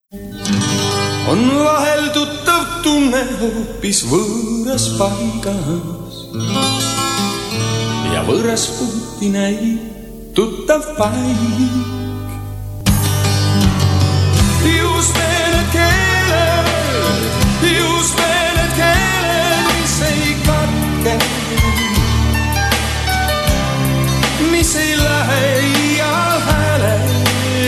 On vahel tuttav tunne hoopis võõras paigas ja võõras õhti näib tuttav paik. Just need keeled, mis ei katke, mis ei lähe ial häälest.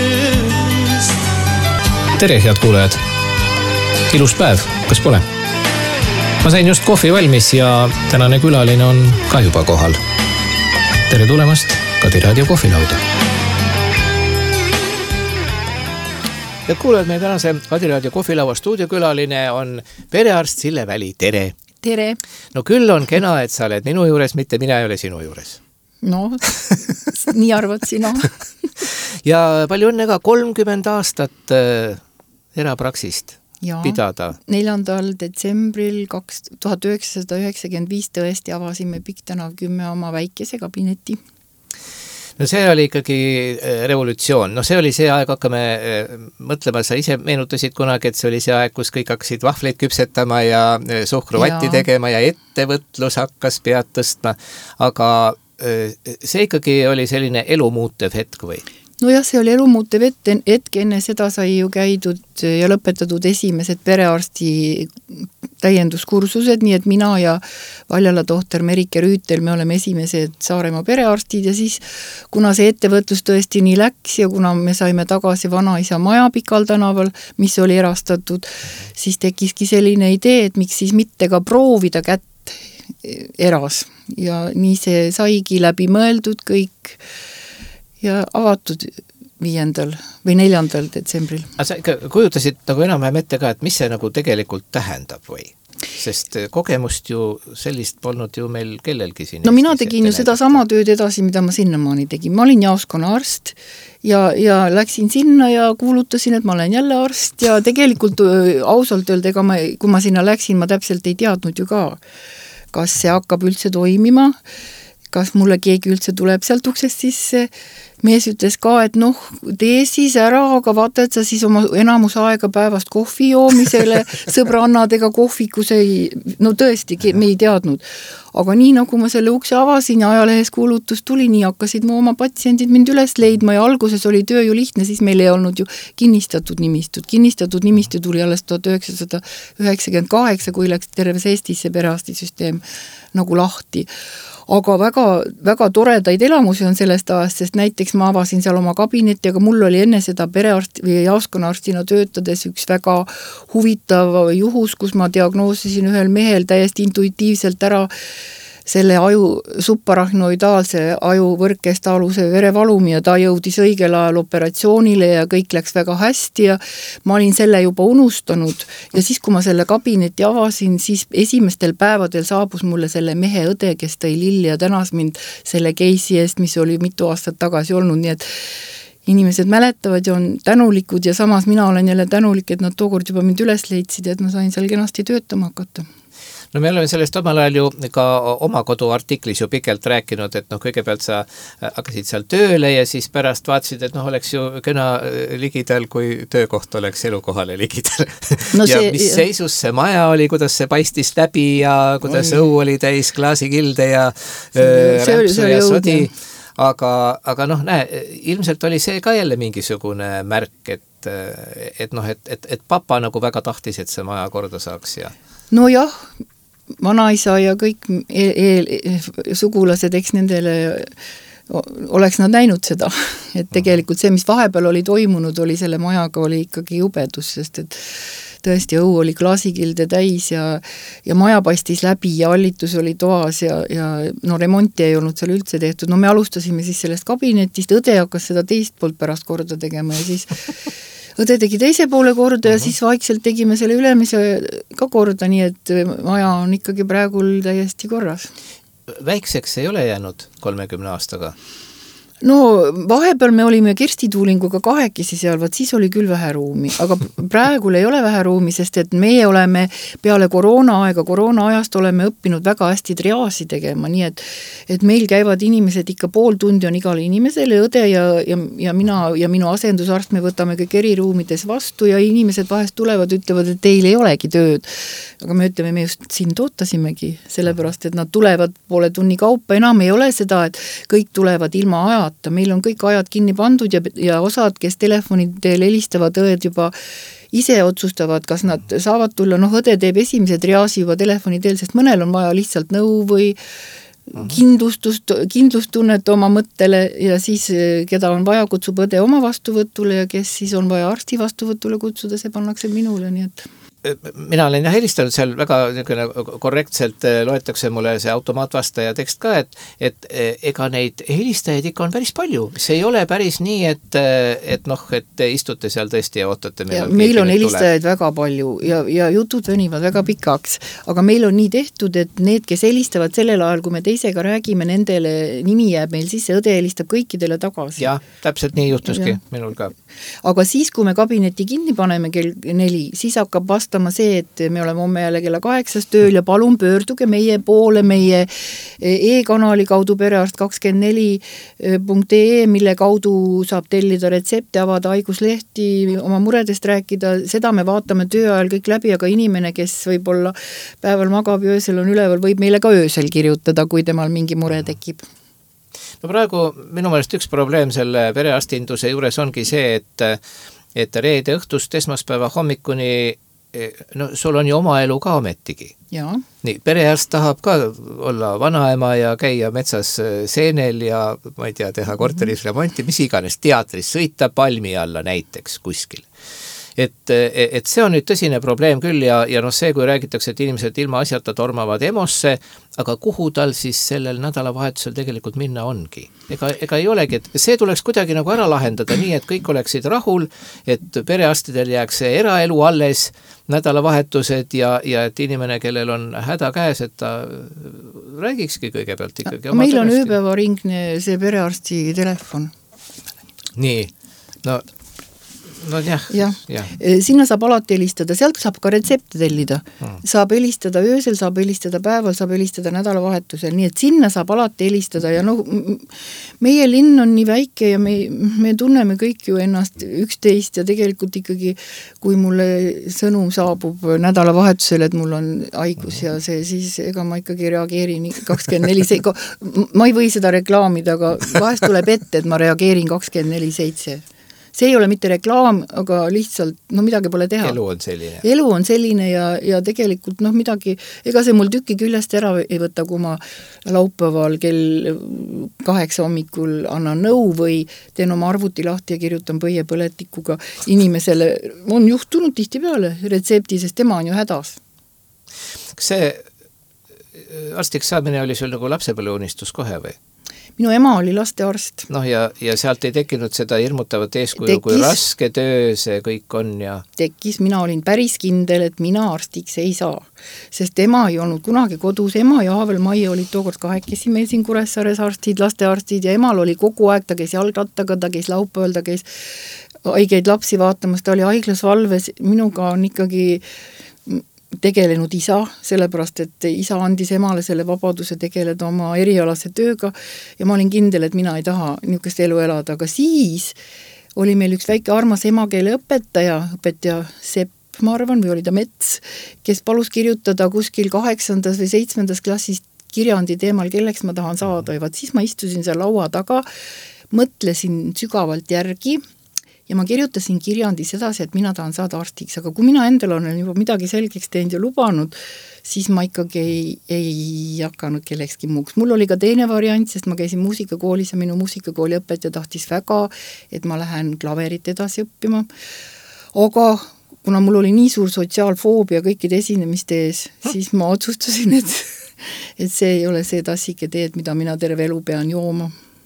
Tere, head kuulajad! Ilus päev, kas pole? Ma sain just kohvi valmis ja tänane külaline on ka juba kohal. Tere tulemast Kadi Raadio kohvilauda. Head kuulajad, meie tänase Kadi Raadio kohvilaua stuudiokülaline on perearst Sille Väli. Tere! Tere! No küll on kena, et sa oled minu juures, mitte mina ei ole sinu juures. No, nii arvad sina. Ja palju õnne ka 30 aastat erapraksist pidada. 4. detsembril 1995 tõesti avasime Pikk tänav 10 oma väikese kabineti. No see oli ikkagi revolutsioon. No see oli see aeg, hakkame mõtlema, sa ise meenutasid kunagi, et see oli see aeg, kus kõik hakkasid vahvleid küpsetama ja suhkruvatti tegema ja ettevõtlus hakkas pead tõstma. Aga see ikkagi oli selline elumuutev hetk või? No jah, see oli elumuutev hetk, enne seda sai ju käidud ja lõpetatud esimesed perearsti täienduskursused, nii et mina ja Valjala tohter Merike Rüütel, me oleme esimesed Saaremaa perearstid ja siis, kuna see ettevõtlus tõesti nii läks ja kuna me saime tagasi vanaisa maja Pikal tänaval, mis oli erastatud, siis tekiski selline idee, et miks siis mitte ka proovida kätt eras ja nii see saigi läbi mõeldud kõik ja avatud 5. või 4. detsembril. Aga sa ikka kujutasid nagu enam-vähem ette ka, et mis see nagu tegelikult tähendab või? Sest kogemust ju sellist polnud ju meil kellelgi siin. No mina tegin ju seda sama tööd edasi, mida ma sinnamaani tegin. Ma olin jaoskonna arst ja läksin sinna ja kuulutasin, et ma olen jälle arst ja tegelikult ausalt öelda, kui ma sinna läksin, ma täpselt ei teadnud ju ka, kas see hakkab üldse toimima, kas mulle keegi üldse tuleb sealt uksest sisse. Mees ütles ka, et noh, tee siis ära, aga vaata, et sa siis oma enamus aega päevast kohvi joomisele, sõbrannadega kohvikus no tõesti, me ei teadnud. Aga nii nagu ma selle ukse avasin ja ajalehes kuulutus tuli, nii hakkasid mu oma patsiendid mind üles leidma ja alguses oli töö ju lihtne, siis meil ei olnud ju kinnistatud nimistut. Kinnistatud nimistu tuli alles 1998, kui läks terves Eestis see perearstisüsteem nagu lahti. Aga väga, väga toredaid elamusi on sellest ajast, sest näiteks ma avasin seal oma kabinetti, aga mul oli enne seda perearst või jaoskonnarstina töötades üks väga huvitav juhus, kus ma diagnoosisin ühel mehel täiesti intuitiivselt ära selle subarachnoidaalse ajuvõrkest aluse verevalumi ja ta jõudis õigel ajal operatsioonile ja kõik läks väga hästi ja ma olin selle juba unustanud ja siis, kui ma selle kabineti avasin, siis esimestel päevadel saabus mulle selle mehe õde, kes tõi lilli ja tänas mind selle keisi eest, mis oli mitu aastat tagasi olnud, nii et inimesed mäletavad ja on tänulikud ja samas mina olen jälle tänulik, et nad tookord juba mind üles leidsid, et ma sain seal kenasti töötama hakata. No me oleme sellest omal ajal ju ka oma koduartiklis ju pikelt rääkinud, et noh, kõigepealt sa hakkasid seal tööle ja siis pärast vaatasid, et noh, oleks ju kena ligidal, kui töökoht oleks elukohale ligidal. No ja mis seisus see maja oli, kuidas see paistis läbi ja kuidas õu oli täis klaasikilde ja rämpsu ja sodi. Aga noh, näe, ilmselt oli see ka jälle mingisugune märk, et papa nagu väga tahtis, et see maja korda saaks ja... No jah, vanaisa ja kõik sugulased, eks nendele oleks nad näinud seda, et tegelikult see, mis vahepeal oli toimunud, oli selle majaga oli ikkagi jubedus, sest et tõesti õu oli klaasikilde täis ja maja paistis läbi ja allitus oli toas ja no remonti ei olnud seal üldse tehtud. No me alustasime siis sellest kabinetist, õde hakkas seda teist poolt pärast korda tegema ja siis õde tegi teise poole korda ja siis vaikselt tegime selle ülemise ka korda, nii et maja on ikkagi praegu täiesti korras. Väikseks ei ole jäänud 30 aastaga? No vahepeal me olime Kersti Tuulinguga kahekesi seal, vaat siis oli küll vähe ruumi, aga praegul ei ole vähe ruumi, sest et meie oleme peale koroonaajast oleme õppinud väga hästi triaasi tegema, nii et meil käivad inimesed ikka pool tundi on igale inimesele, õde ja mina ja minu asendusarst, me võtame kõik eriruumides vastu ja inimesed vahest tulevad, ütlevad, et teil ei olegi tööd. Aga me ütleme, me just siin tootasimegi, sellepärast, et nad tulevad poole tunni kaupa, enam ei ole seda, et kõik tulevad ilma ajata. Meil on kõik ajad kinni pandud ja osad, kes telefoni teel helistavad, õed juba ise otsustavad, kas nad saavad tulla, õde teeb esimese triaasi juba telefoni teel, sest mõnel on vaja lihtsalt nõu või kindlustunnet oma mõttele ja siis, keda on vaja, kutsub õde oma vastuvõtule ja kes siis on vaja arsti vastuvõtule kutsuda, see pannakse minule, nii et mina olen helistanud seal väga korrektselt, loetakse mulle see automaatvastaja tekst ka, et ega neid helistajaid ikka on päris palju. See ei ole päris nii, et istute seal tõesti ja ootate. Meil on helistajaid väga palju ja jutud venivad väga pikaks, aga meil on nii tehtud, et need, kes helistavad sellel ajal, kui me teisega räägime, nendele nimi jääb meil sisse, õde helistab kõikidele tagasi. Jah, täpselt nii juhtuski minul ka. Aga siis, kui me kabineti kinni paneme kell 4, siis hakkab vastama see, et me oleme homme jälle kella 8 tööl ja palun pöörduge meie poole, meie e-kanali kaudu perearst24.ee, mille kaudu saab tellida retsepte, avada haiguslehti, oma muredest rääkida, seda me vaatame töö ajal kõik läbi, aga inimene, kes võib-olla päeval magab ja öösel on üleval, võib meile ka öösel kirjutada, kui temal mingi mure tekib. No praegu minu meelest üks probleem selle perearstinduse juures ongi see, et reede õhtust esmaspäeva hommikuni sul on ju oma elu ka ometigi. Ja. Nii, perearst tahab ka olla vanaema ja käia metsas seenel ja ma ei tea, teha korteris remonti, mis iganes, teatris, sõita palmi alla näiteks kuskil. Et see on nüüd tõsine probleem küll ja see, kui räägitakse, et inimesed ilma asjata tormavad EMO-sse, aga kuhu tal siis sellel nädalavahetusel tegelikult minna ongi? Ega ei olegi, et see tuleks kuidagi nagu ära lahendada nii, et kõik oleksid rahul, et perearstidel jääks see eraelu alles, nädalavahetused ja et inimene, kellel on häda käes, et ta räägikski kõigepealt ikkagi. Meil on ööpäevaringne see perearsti telefon. Nii, no jah. Sinna saab alati helistada, sealt saab ka retsepte tellida. Saab helistada öösel, saab helistada päeval, saab helistada nädalavahetusel, nii et sinna saab alati helistada ja meie linn on nii väike ja me tunneme kõik ju ennast üksteist ja tegelikult ikkagi, kui mulle sõnum saabub nädalavahetusel, et mul on haigus ja see, siis ega ma ikkagi reageerin 24/7. Ma ei või seda reklaamida, aga vahest tuleb ette, et ma reageerin 24/7. See ei ole mitte reklaam, aga lihtsalt, midagi pole teha. Elu on selline ja tegelikult midagi, ega see mul tüki küljest ära ei võta, kui ma laupäeval kell 8 hommikul annan nõu või teen oma arvuti lahti ja kirjutan põiepõletikuga inimesele. On juhtunud tihtipeale retsepti, sest tema on ju hädas. Kas see arstiks saamine oli sul nagu lapsepõlveunistus kohe või? Minu ema oli lastearst. Ja sealt ei tekkinud seda hirmutavat eeskuju, kui raske töö see kõik on ja... Tekkis, mina olin päris kindel, et mina arstiks ei saa. Sest ema ei olnud kunagi kodus, ema ja Haavel Maie olid tookord kahekesi meil siin Kuressaares arstid, lastearstid ja emal oli kogu aeg, ta käis jalgrattaga, ta käis laupäeval, ta käis haigeid lapsi vaatamas, ta oli haiglas valves, minuga on ikkagi tegelenud isa, sellepärast, et isa andis emale selle vabaduse tegeleda oma erialase tööga ja ma olin kindel, et mina ei taha niisugust elu elada, aga siis oli meil üks väike armas emakeele õpetaja Sepp, ma arvan, või oli ta Mets, kes palus kirjutada kuskil 8. või 7. klassis kirjandi teemal, kelleks ma tahan saada ja siis ma istusin seal laua taga, mõtlesin sügavalt järgi ja ma kirjutasin kirjandis edasi, et mina tahan saada arstiks, aga kui mina endal olen juba midagi selgeks teinud ja lubanud, siis ma ikkagi ei hakanud kellekski muuks. Mul oli ka teine variant, sest ma käisin muusikakoolis ja minu muusikakooli õpetaja tahtis väga, et ma lähen klaverit edasi õppima. Aga kuna mul oli nii suur sotsiaalfoobia kõikide esinemiste ees, siis ma otsustasin, et see ei ole see tassike teed, mida mina terve elu pean jooma.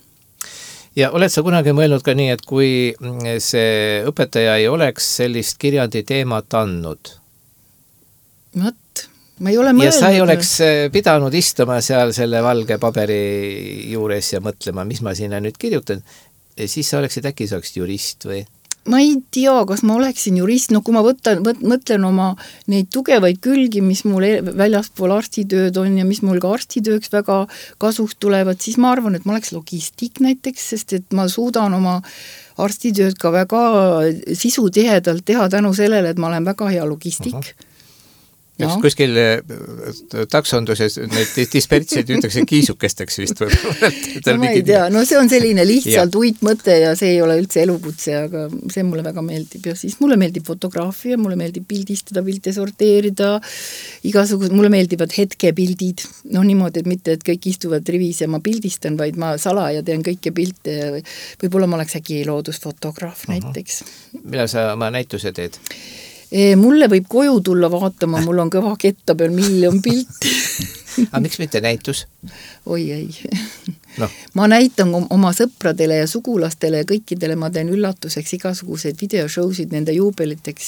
Ja oled sa kunagi mõelnud ka nii, et kui see õpetaja ei oleks sellist kirjandi teemat andnud? ma ei ole mõelnud. Ja sa ei oleks pidanud istuma seal selle valge paberi juures ja mõtlema, mis ma sinna nüüd kirjutan, siis sa oleksid äkki saaks jurist või? Ma ei tea, kas ma oleksin jurist, no kui ma mõtlen oma neid tugevaid külgi, mis mul väljaspool arstitööd on ja mis mul ka arstitööks väga kasuks tulevad, siis ma arvan, et ma oleks logistik näiteks, sest et ma suudan oma arstitööd ka väga sisutihedalt teha tänu sellele, et ma olen väga hea logistik. Üks kuskil taksonduses neid dispertseid ütlekse kiisukesteks vist võib-olla. No ma ei tea, no see on selline lihtsalt uitmõte ja see ei ole üldse elukutse, aga see mulle väga meeldib. Ja siis mulle meeldib fotograafia, mulle meeldib pildistada, pilte sorteerida, mulle meeldivad hetkepildid. No niimoodi, et mitte, et kõik istuvad rivis ja ma pildistan, vaid ma salaja teen kõike pilte ja võib-olla ma oleks äkki loodusfotograaf näiteks. Millal sa oma näituse teed? Mulle võib koju tulla vaatama, mul on kõva ketta peal 1 miljon pilti. Aga miks mitte näitus? Oi ei. No. Ma näitan oma sõpradele ja sugulastele ja kõikidele, ma teen üllatuseks igasugused videoshowsid nende juubeliteks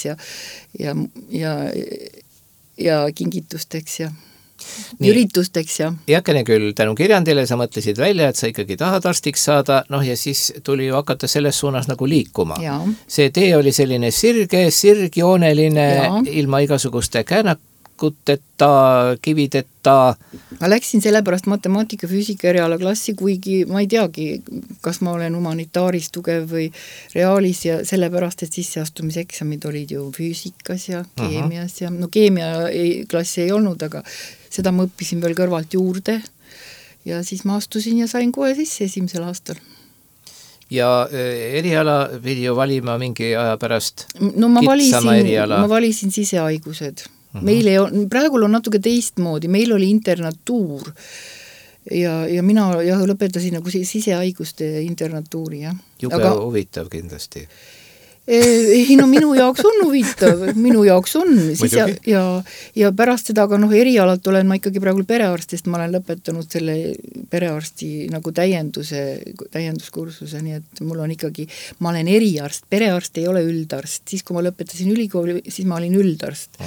ja kingitusteks ja üritusteks ja. Jakene küll tänu kirjandile sa mõtlesid välja, et sa ikkagi tahad arstiks saada, noh ja siis tuli ju hakata selles suunas nagu liikuma. Ja. See tee oli selline sirgjooneline, ilma igasuguste käänakuteta, kivideta. Ma läksin sellepärast matemaatika füüsika eriala klassi, kuigi ma ei teagi, kas ma olen humanitaaris tugev või reaalis ja sellepärast, et sisseastumiseksamid olid ju füüsikas ja keemias ja no keemia klassi ei olnud, aga seda ma õppisin veel kõrvalt juurde ja siis ma astusin ja sain kohe sisse 1. aastal. Ja eriala pidi ju valima mingi aja pärast no ma valisin sisehaigused. Meil praegul on natuke teistmoodi, meil oli internatuur ja mina lõpetasin nagu sisehaiguste internatuuri. Ja. Jube huvitav kindlasti. Ei, no minu jaoks on huvitav, ja pärast seda, aga erialalt olen ma ikkagi praegu perearst, sest ma olen lõpetanud selle perearsti nagu täienduskursuse, nii et mul on ikkagi, ma olen eriarst, perearst ei ole üldarst, siis kui ma lõpetasin ülikooli, siis ma olin üldarst.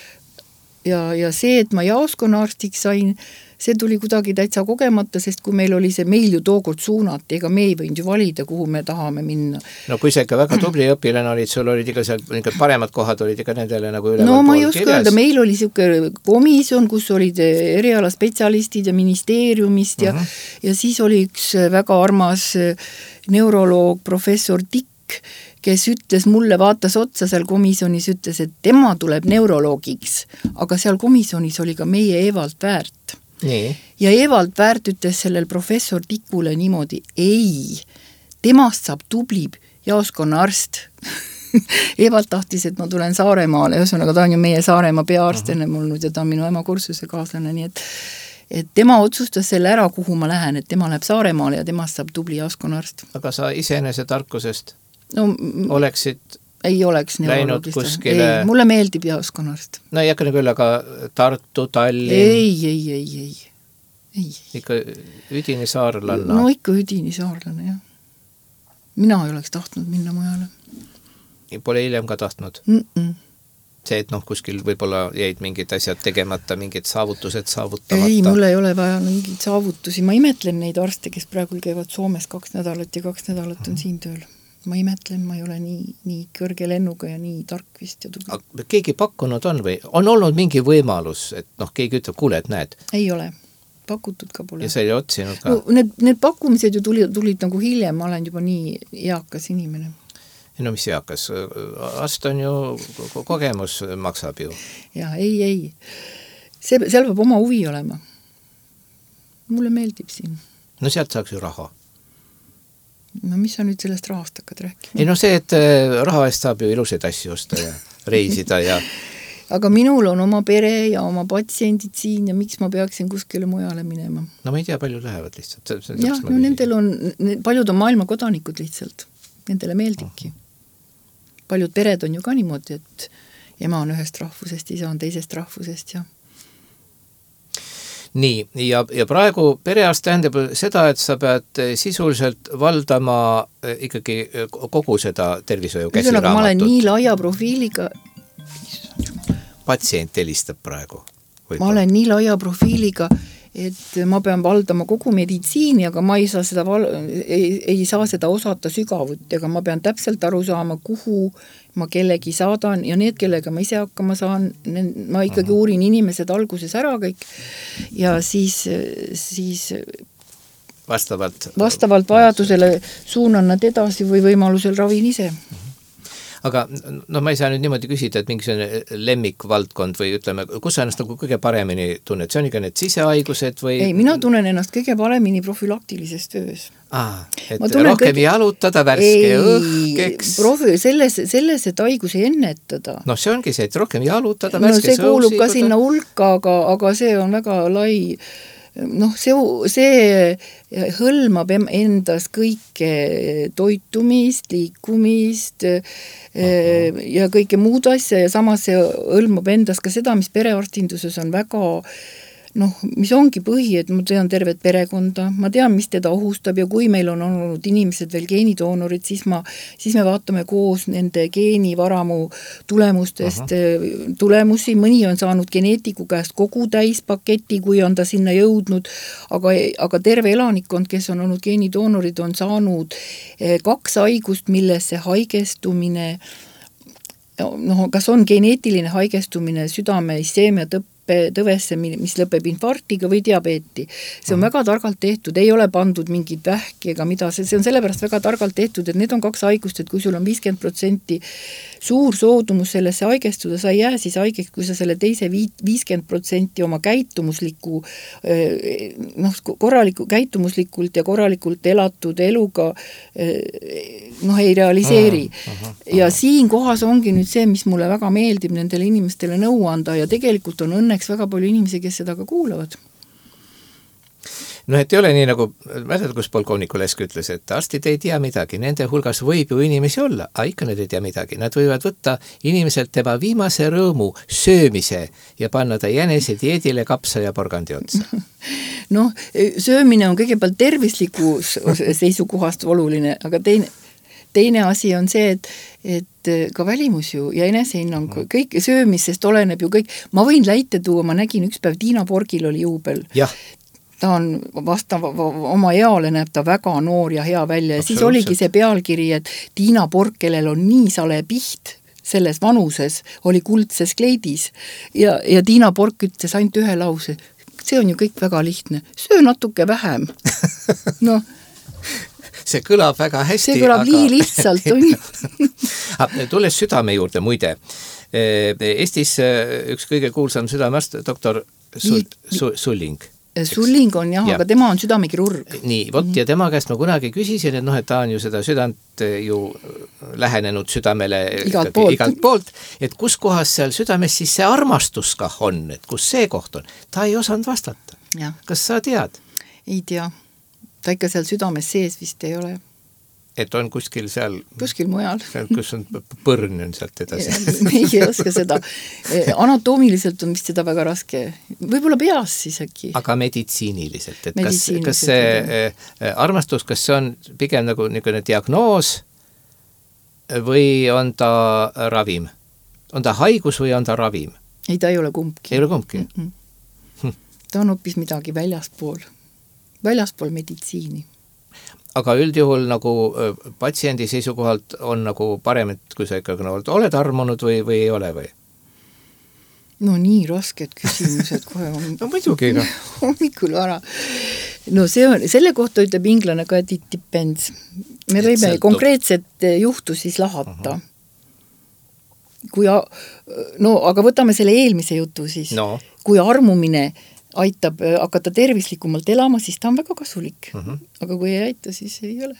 Ja see, et ma jaoskonnaarstiks sain, see tuli kuidagi täitsa kogemata, sest kui meil oli see, meil ju tookord suunati, ega me ei võinud ju valida, kuhu me tahame minna. No kui sa ikka väga tubli õpilane olid, sul olid ikka seal paremad kohad, olid ikka nendele nagu üleval no ma ei pool oska öelda, meil oli siuke komisjon, kus olid erialaspetsialistid ja ministeeriumist ja siis oli üks väga armas neuroloog, professor Tikk, kes ütles mulle, vaatas otsa seal komisjonis, ütles, et tema tuleb neuroloogiks, aga seal komisjonis oli ka meie Evald Väärt. Nii. Ja Evald Väärt ütles sellel professor Tikule niimoodi, ei, temast saab tubli jaoskonnaarst. Evald tahtis, et ma tulen Saaremaale, ühesõnaga ta on ju meie Saaremaa peaarstene mulnud ja ta on minu ema kursuse kaaslane, nii et tema otsustas selle ära, kuhu ma lähen, et tema läheb Saaremaale ja temast saab tubli jaoskonnaarst. Aga sa iseenese tarkusest oleksid ei oleks läinud kuskile... Ei, mulle meeldib jaoskonnaarst. No ei hakka küll, aga Tartu, Tallinn... Ei. Ikka üdini saarlanna. No ikka üdini saarlane, jah. Mina ei oleks tahtnud minna mujale. Pole hiljem ka tahtnud? See, et kuskil võib-olla jäid mingid asjad tegemata, mingid saavutused saavutamata? Ei, mul ei ole vaja mingid saavutusi. Ma imetlen neid arste, kes praegu käivad Soomes 2 nädalat ja 2 nädalat on siin tööl. Ma imetlen, ma ei ole nii kõrge lennuga ja nii tark vist ja tubli. Keegi pakkunud on või? On olnud mingi võimalus, et keegi ütleb, kuule, et näed? Ei ole. Pakutud ka pole. Ja sa ei otsinud ka? No, need pakkumised ju tulid nagu hiljem, ma olen juba nii eakas inimene. No mis eakas? Arst on ju, kogemus maksab ju. Ja, ei. Seal peab oma huvi olema. Mulle meeldib siin. No sealt saaks ju raha. No mis sa nüüd sellest rahast hakkad rääkima? Ei see, et raha eest saab ju ilusaid asju osta ja reisida ja... Aga minul on oma pere ja oma patsiendid siin ja miks ma peaksin kuskile mujale minema? No ma ei tea, palju lähevad lihtsalt. Jah, no nendel on, paljud on maailma kodanikud lihtsalt. Nendele meeldibki. Paljud pered on ju ka niimoodi, et ema on ühest rahvusest, isa on teisest rahvusest ja... Nii, ja praegu perearst tähendab seda, et sa pead sisuliselt valdama ikkagi kogu seda tervishoiu käsiraamatut. Ma olen nii laia profiiliga. Patsient helistab praegu võib-olla? Ma olen nii laia profiiliga, et ma pean valdama kogu meditsiini, aga ma ei saa seda, ei saa seda osata sügavuti, aga ma pean täpselt aru saama, kuhu ma kellegi saadan ja need, kellega ma ise hakkama saan, ma ikkagi uurin inimesed alguses ära kõik ja siis vastavalt vajadusele suunan nad edasi või võimalusel ravin ise. Aga ma ei saa nüüd niimoodi küsida, et mingisugune lemmikvaldkond või ütleme, kus sa ennast nagu kõige paremini tunned? See on ikka need sisehaigused või? Ei, mina tunnen ennast kõige paremini profülaktilises töös. Et rohkem jalutada, värske õhk, eks? Selles, et haigusi ennetada. See ongi see, et rohkem jalutada, värske see kuulub ka sinna hulka, aga see on väga lai. See hõlmab endas kõike toitumist, liikumist ja kõike muud asja ja samas see hõlmab endas ka seda, mis perearstinduses on väga mis ongi põhi, et ma tean tervet perekonda, ma tean, mis teda ohustab ja kui meil on olnud inimesed veel geenidoonorid, siis me vaatame koos nende geenivaramu tulemustest tulemusi, mõni on saanud geneetiku käest kogu täispaketi, kui on ta sinna jõudnud, aga terve elanikkond, kes on olnud geenidoonorid, on saanud 2 haigust, millesse haigestumine, kas on geneetiline haigestumine südame isseemia tõvesse, mis lõpeb infarktiga või diabeeti. See on väga targalt tehtud, ei ole pandud mingit vähki ega mida, see on sellepärast väga targalt tehtud, et need on 2 haigust, et kui sul on 50% suur soodumus sellesse haigestuda, sa ei jää siis haigeks, kui sa selle teise 50% oma käitumusliku, käitumuslikult ja korralikult elatud eluga ei realiseeri. Ja siin kohas ongi nüüd see, mis mulle väga meeldib nendele inimestele nõu anda ja tegelikult on õnneks väga palju inimesi, kes seda ka kuulavad. Et ei ole nii nagu, mäletad, kus polkovniku Lesk ütles, et arstid ei tea midagi, nende hulgas võib ju inimesi olla, aga ikka nad ei tea midagi. Nad võivad võtta inimeselt tema viimase rõõmu söömise ja panna ta jänese dieedile kapsa ja porgandi otsa. Söömine on kõigepealt tervisliku seisukohast oluline, aga teine asi on see, et ka välimus ju ja enesehinnang, kõik söömisest oleneb ju kõik. Ma võin läite tuua, ma nägin üks päev Tiina Porgil oli juubel. Jah. Ta on vastav, oma eale näeb ta väga noor ja hea välja ja siis oligi see pealkiri, et Tiina Porg, kellel on nii sale piht selles vanuses, oli kuldses kleidis ja Tiina Porg ütles ainult ühe lause, see on ju kõik väga lihtne, söö natuke vähem. See kõlab väga hästi. See kõlab nii lihtsalt. Tulles südame juurde, muide. Eestis üks kõige kuulsam südamearst, doktor Sulling. Sulling on jah, aga tema on südamekirurg. Nii, ja tema käest ma kunagi küsisin, et ta on ju seda südant ju lähenenud südamele igalt poolt, et kus kohas seal südames siis see armastus kah on, et kus see koht on. Ta ei osanud vastata. Ja. Kas sa tead? Ei tea. Ta ikka seal südames sees vist ei ole. Et on kuskil seal... Kuskil mujal. Kus on põrn on sealt edasi. Ei oska seda. Anatoomiliselt on vist seda väga raske. Võib-olla peas siis äkki. Aga meditsiiniliselt. Et kas see armastus, kas see on pigem nagu niisugune diagnoos või on ta ravim? On ta haigus või on ta ravim? Ei, ta ei ole kumbki. Ei ole kumbki? Ta on hoopis midagi väljaspool meditsiini. Aga üldjuhul nagu patsiendi seisukohalt on nagu parem, et kui sa ikkagi oled armunud või ei ole või? Nii rasked küsimused kohe on. Muidugi ka. Hommikul vara. Selle kohta ütleb inglane ka, et it depends. Me võime konkreetset juhtu siis lahata. Aga võtame selle eelmise jutu siis. Kui armumine aitab hakata tervislikumalt elama, siis ta on väga kasulik. Aga kui ei aita, siis ei ole.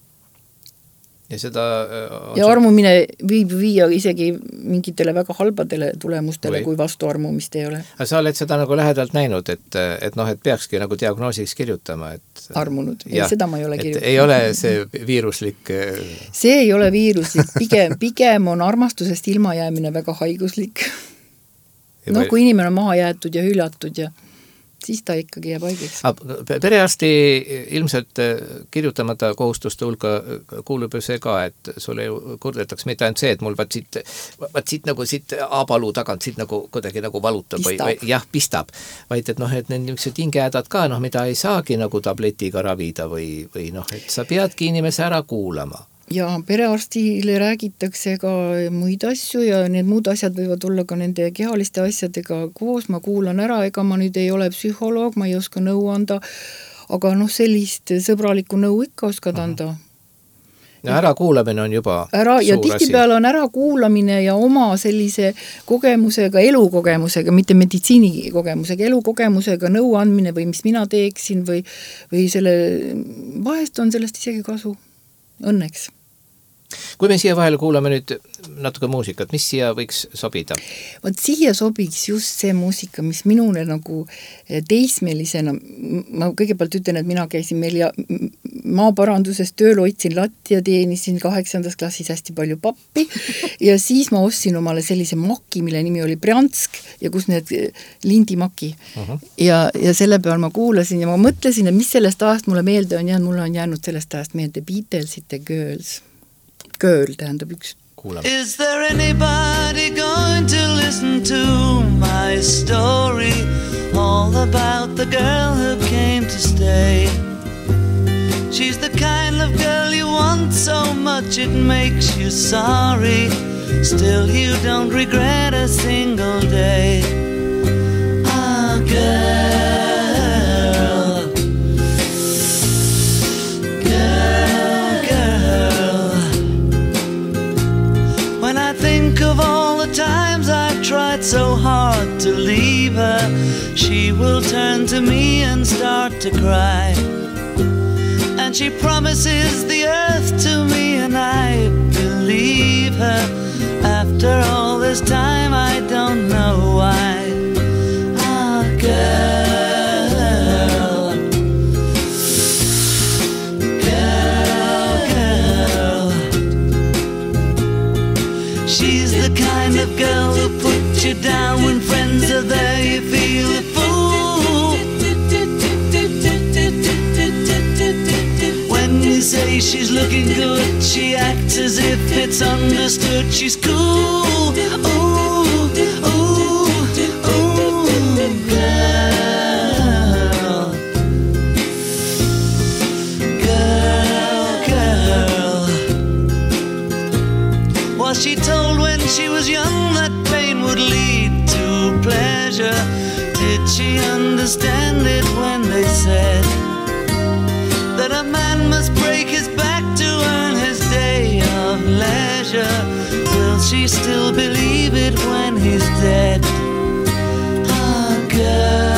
Ja armumine võib viia isegi mingitele väga halbadele tulemustele, kui vastu armumist ei ole. Aga sa oled seda nagu lähedalt näinud, et peakski nagu diagnoosiks kirjutama. Armunud. Seda ma ei ole kirjutanud. Ei ole see viiruslik... See ei ole viiruslik. Pigem on armastusest ilmajäämine väga haiguslik. Kui inimene on maha jäetud ja hüljatud ja siis ta ikkagi jääb haigeks. Perearsti ilmselt kirjutamata kohustuste hulka kuulub ju see ka, et sulle ju kurdetakse mitte ainult see, et mul vaat siit nagu siit A-palu tagant siit nagu kuidagi nagu valutab või jah, pistab, vaid et noh, et need niisugused hingehädad ka, noh, mida ei saagi nagu tabletiga ravida või noh, et sa peadki inimese ära kuulama. Ja perearstile räägitakse ka muid asju ja need muud asjad võivad olla ka nende kehaliste asjadega koos, ma kuulan ära, ega ma nüüd ei ole psühholoog, ma ei oska nõu anda, aga noh, sellist sõbralikku nõu ikka oskad anda. No ärakuulamine on juba ja tihtipeale on ärakuulamine ja oma sellise kogemusega, elukogemusega, mitte meditsiinikogemusega, elukogemusega nõu andmine või mis mina teeksin või selle, vahest on sellest isegi kasu, õnneks. Kui me siia vahele kuulame nüüd natuke muusikat, mis siia võiks sobida? Vaat siia sobiks just see muusika, mis minule nagu teismelisena, ma kõigepealt ütlen, et mina käisin meil ja maaparanduses tööl, hoidsin latti ja teenisin 8. klassis hästi palju pappi ja siis ma ostsin omale sellise maki, mille nimi oli Brjansk ja kus need lindimaki. Ja selle peal ma kuulasin ja ma mõtlesin, et mis sellest ajast mulle meelde on jäänud, mulle on jäänud sellest ajast meelde Beatlesite Girl tähendab üks. Kuulame. Is there anybody going to listen to my story all about the girl who came to stay? She's the kind of girl you want so much it makes you sorry. Still you don't regret a single day. Ah, girl. Of all the times I've tried so hard to leave her, she will turn to me and start to cry. And she promises the earth to me and I believe her. After all this time I don't know why. Ah, girl. She's the kind of girl who puts you down when friends are there, you feel a fool. When you say she's looking good, she acts as if it's understood. She's cool. Ooh, ooh, ooh, girl. Girl. Was she told when she was young that pain would lead to pleasure? Did she understand it when they said that a man must break his back to earn his day of leisure? Will she still believe it when he's dead? Ah, girl.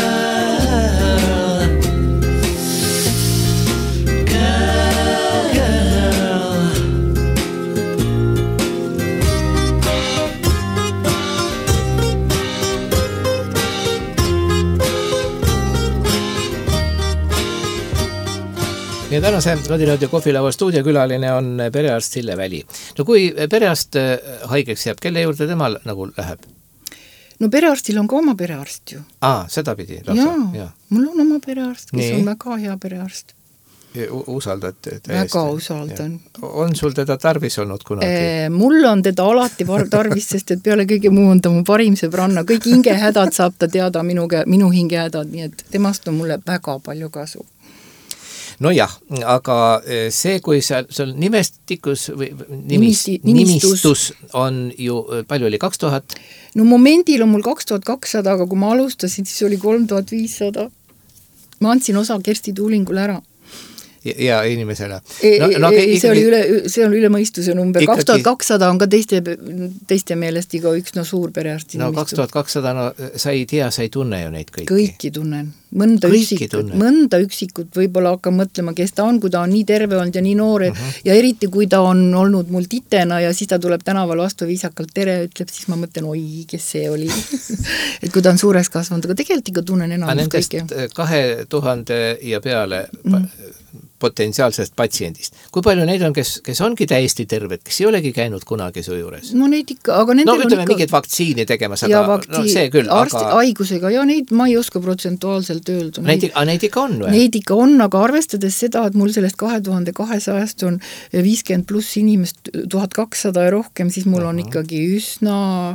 Ja tänase Kadinööd ja kohvilava stuudiokülaline on perearst Sille Väli. No kui perearst haigeks jääb, kelle juurde temal nagu läheb? No perearstil on ka oma perearst ju. Seda pidi. Jaa, mul on oma perearst, kes on väga hea perearst. Usaldad täiesti? Väga usaldan. On sul teda tarvis olnud kunagi? Mul on teda alati tarvis, sest et peale kõige muu on ta mu parim sõbranna. Kõik hingehädad saab ta teada minu hingehädad, nii et temast on mulle väga palju kasu. No jah, aga see, kui sul nimestikus või nimistus on ju, palju oli, 2000? No momendil on mul 2200, aga kui ma alustasin, siis oli 3500. Ma andsin osa Kersti Tuulingule ära. Ja inimesele. See oli üle mõistuse number. 2200 on ka teiste meelest iga üks suur perearsti. No 2200, sa ei tea, sa ei tunne ju neid kõiki. Kõiki tunnen. Mõnda üksikut võib-olla hakka mõtlema, kes ta on, kui ta on nii terve olnud ja nii noore ja eriti kui ta on olnud mul titena ja siis ta tuleb tänaval vastu viisakalt tere, ütleb, siis ma mõtlen, oi, kes see oli. Et kui ta on suures kasvanud, aga tegelikult ikka tunnen enamus kõike. Nendest 2000 ja peale potentsiaalsest patsiendist. Kui palju neid on, kes ongi täiesti terved, kes ei olegi käinud kunagi su juures? No neid ikka, aga nendel on ütleme, mingid vaktsiini tegemas, aga see küll. Haigusega ja neid ma ei oska protsentuaalselt öelda. Neid ikka on või? Neid ikka on, aga arvestades seda, et mul sellest 2200 on 50 pluss inimest 1200 ja rohkem, siis mul on ikkagi üsna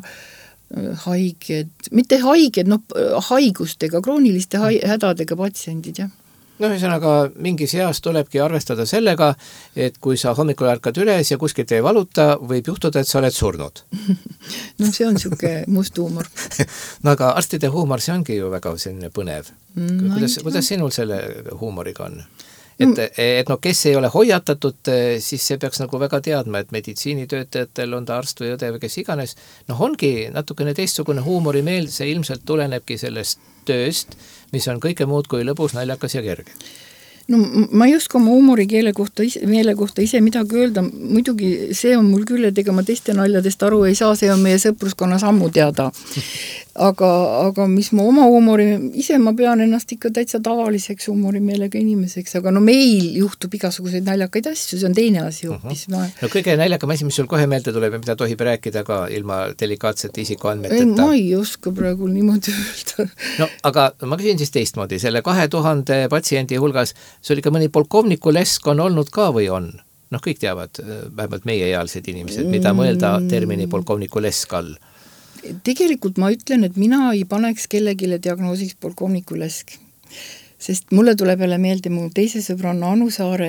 haiged, mitte haiged, haigustega, krooniliste hädadega patsiendid, jah. Ühesõnaga, mingis eas tulebki arvestada sellega, et kui sa hommikul ärkad üles ja kuskilt ei valuta, võib juhtuda, et sa oled surnud. See on siuke must huumor. Aga arstide huumor, see ongi ju väga selline põnev. Kuidas sinul selle huumoriga on? Et kes ei ole hoiatatud, siis see peaks nagu väga teadma, et meditsiinitöötajatel on ta arst või õde või kes iganes. Ongi natukene teistsugune huumorimeel, see ilmselt tulenebki sellest tööst, mis on kõike muud kui lõbus, naljakas ja kerge. Ma ei oska oma huumorikeele meele kohta ise midagi öelda, muidugi see on mul küll, et ega ma teiste naljadest aru ei saa, see on meie sõpruskonnas ammu teada. Aga mis ma oma huumori, ise ma pean ennast ikka täitsa tavaliseks huumorimeelega inimeseks, aga meil juhtub igasuguseid naljakaid asju, see on teine asi hoopis. Kõige naljakam asi, mis sul kohe meelde tuleb ja mida tohib rääkida ka ilma delikaatsete isikuandmeteta. Ma ei oska praegu niimoodi öelda. Aga ma küsin siis teistmoodi, selle 2000 patsiendi hulgas see oli ka mõni polkovniku lesk on olnud ka või on? Kõik teavad, vähemalt meieealised inimesed, mida mõelda termini polkovniku lesk all. Tegelikult ma ütlen, et mina ei paneks kellegile diagnoosiks polkovniku lesk. Sest mulle tuleb jälle meelde mu teise sõbranna Anu Saare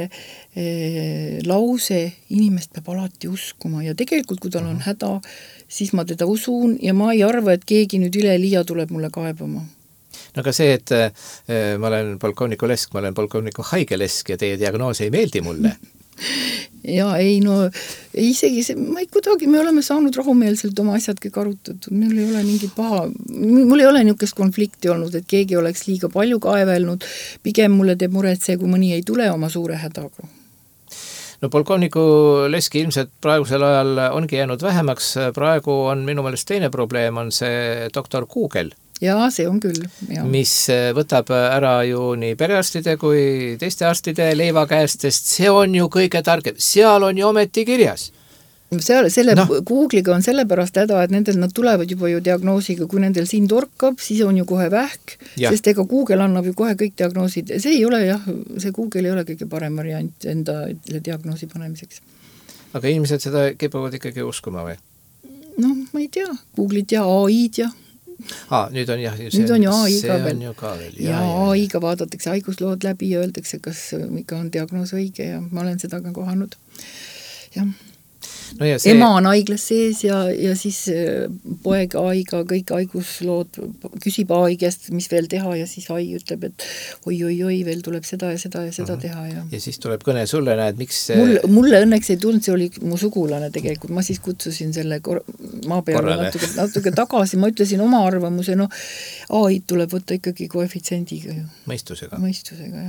lause, inimest peab alati uskuma ja tegelikult, kui tal on häda, siis ma teda usun ja ma ei arva, et keegi nüüd üle liia tuleb mulle kaebama. Aga see, et ma olen polkovniku lesk, ma olen polkovniku haige lesk ja teie diagnoos ei meeldi mulle. Ja isegi see, me oleme saanud rahumeelselt oma asjad kõik arutatud, mul ei ole mingit paha, mul ei ole niisugust konflikti olnud, et keegi oleks liiga palju kaevelnud, pigem mulle teeb muret see, kui mõni ei tule oma suure hädaga. Polkovniku leski ilmselt praegusel ajal ongi jäänud vähemaks, praegu on minu meelest teine probleem, on see doktor Google. Jaa, see on küll. Ja. Mis võtab ära ju nii perearstide kui teiste arstide leiva käest, sest see on ju kõige targem. Seal on ju ometi kirjas. Google'iga on sellepärast häda, et nad tulevad juba ju diagnoosiga, kui nendel siin torkab, siis on ju kohe vähk, sest ega Google annab ju kohe kõik diagnoosid. See ei ole see Google ei ole kõige parem variant enda diagnoosi panemiseks. Aga inimesed seda kipuvad ikkagi uskuma või? Ma ei tea. Google'id ja AI-d ja nüüd on nüüd on ju AI-ga veel. Ja AI-ga vaadatakse haiguslood läbi ja öeldakse, kas ikka on diagnoos õige ja ma olen seda ka kohanud. Jah. Ema on haiglas sees ja siis poeg AI-ga kõik haiguslood küsib AI käest, mis veel teha ja siis AI ütleb, et oi, veel tuleb seda ja seda ja seda teha. Ja siis tuleb kõne sulle, näed, miks... Mulle õnneks ei tulnud, see oli mu sugulane tegelikult, ma siis kutsusin selle maa peale natuke tagasi, ma ütlesin oma arvamuse, AI tuleb võtta ikkagi koefitsiendiga ju. Mõistusega, jah.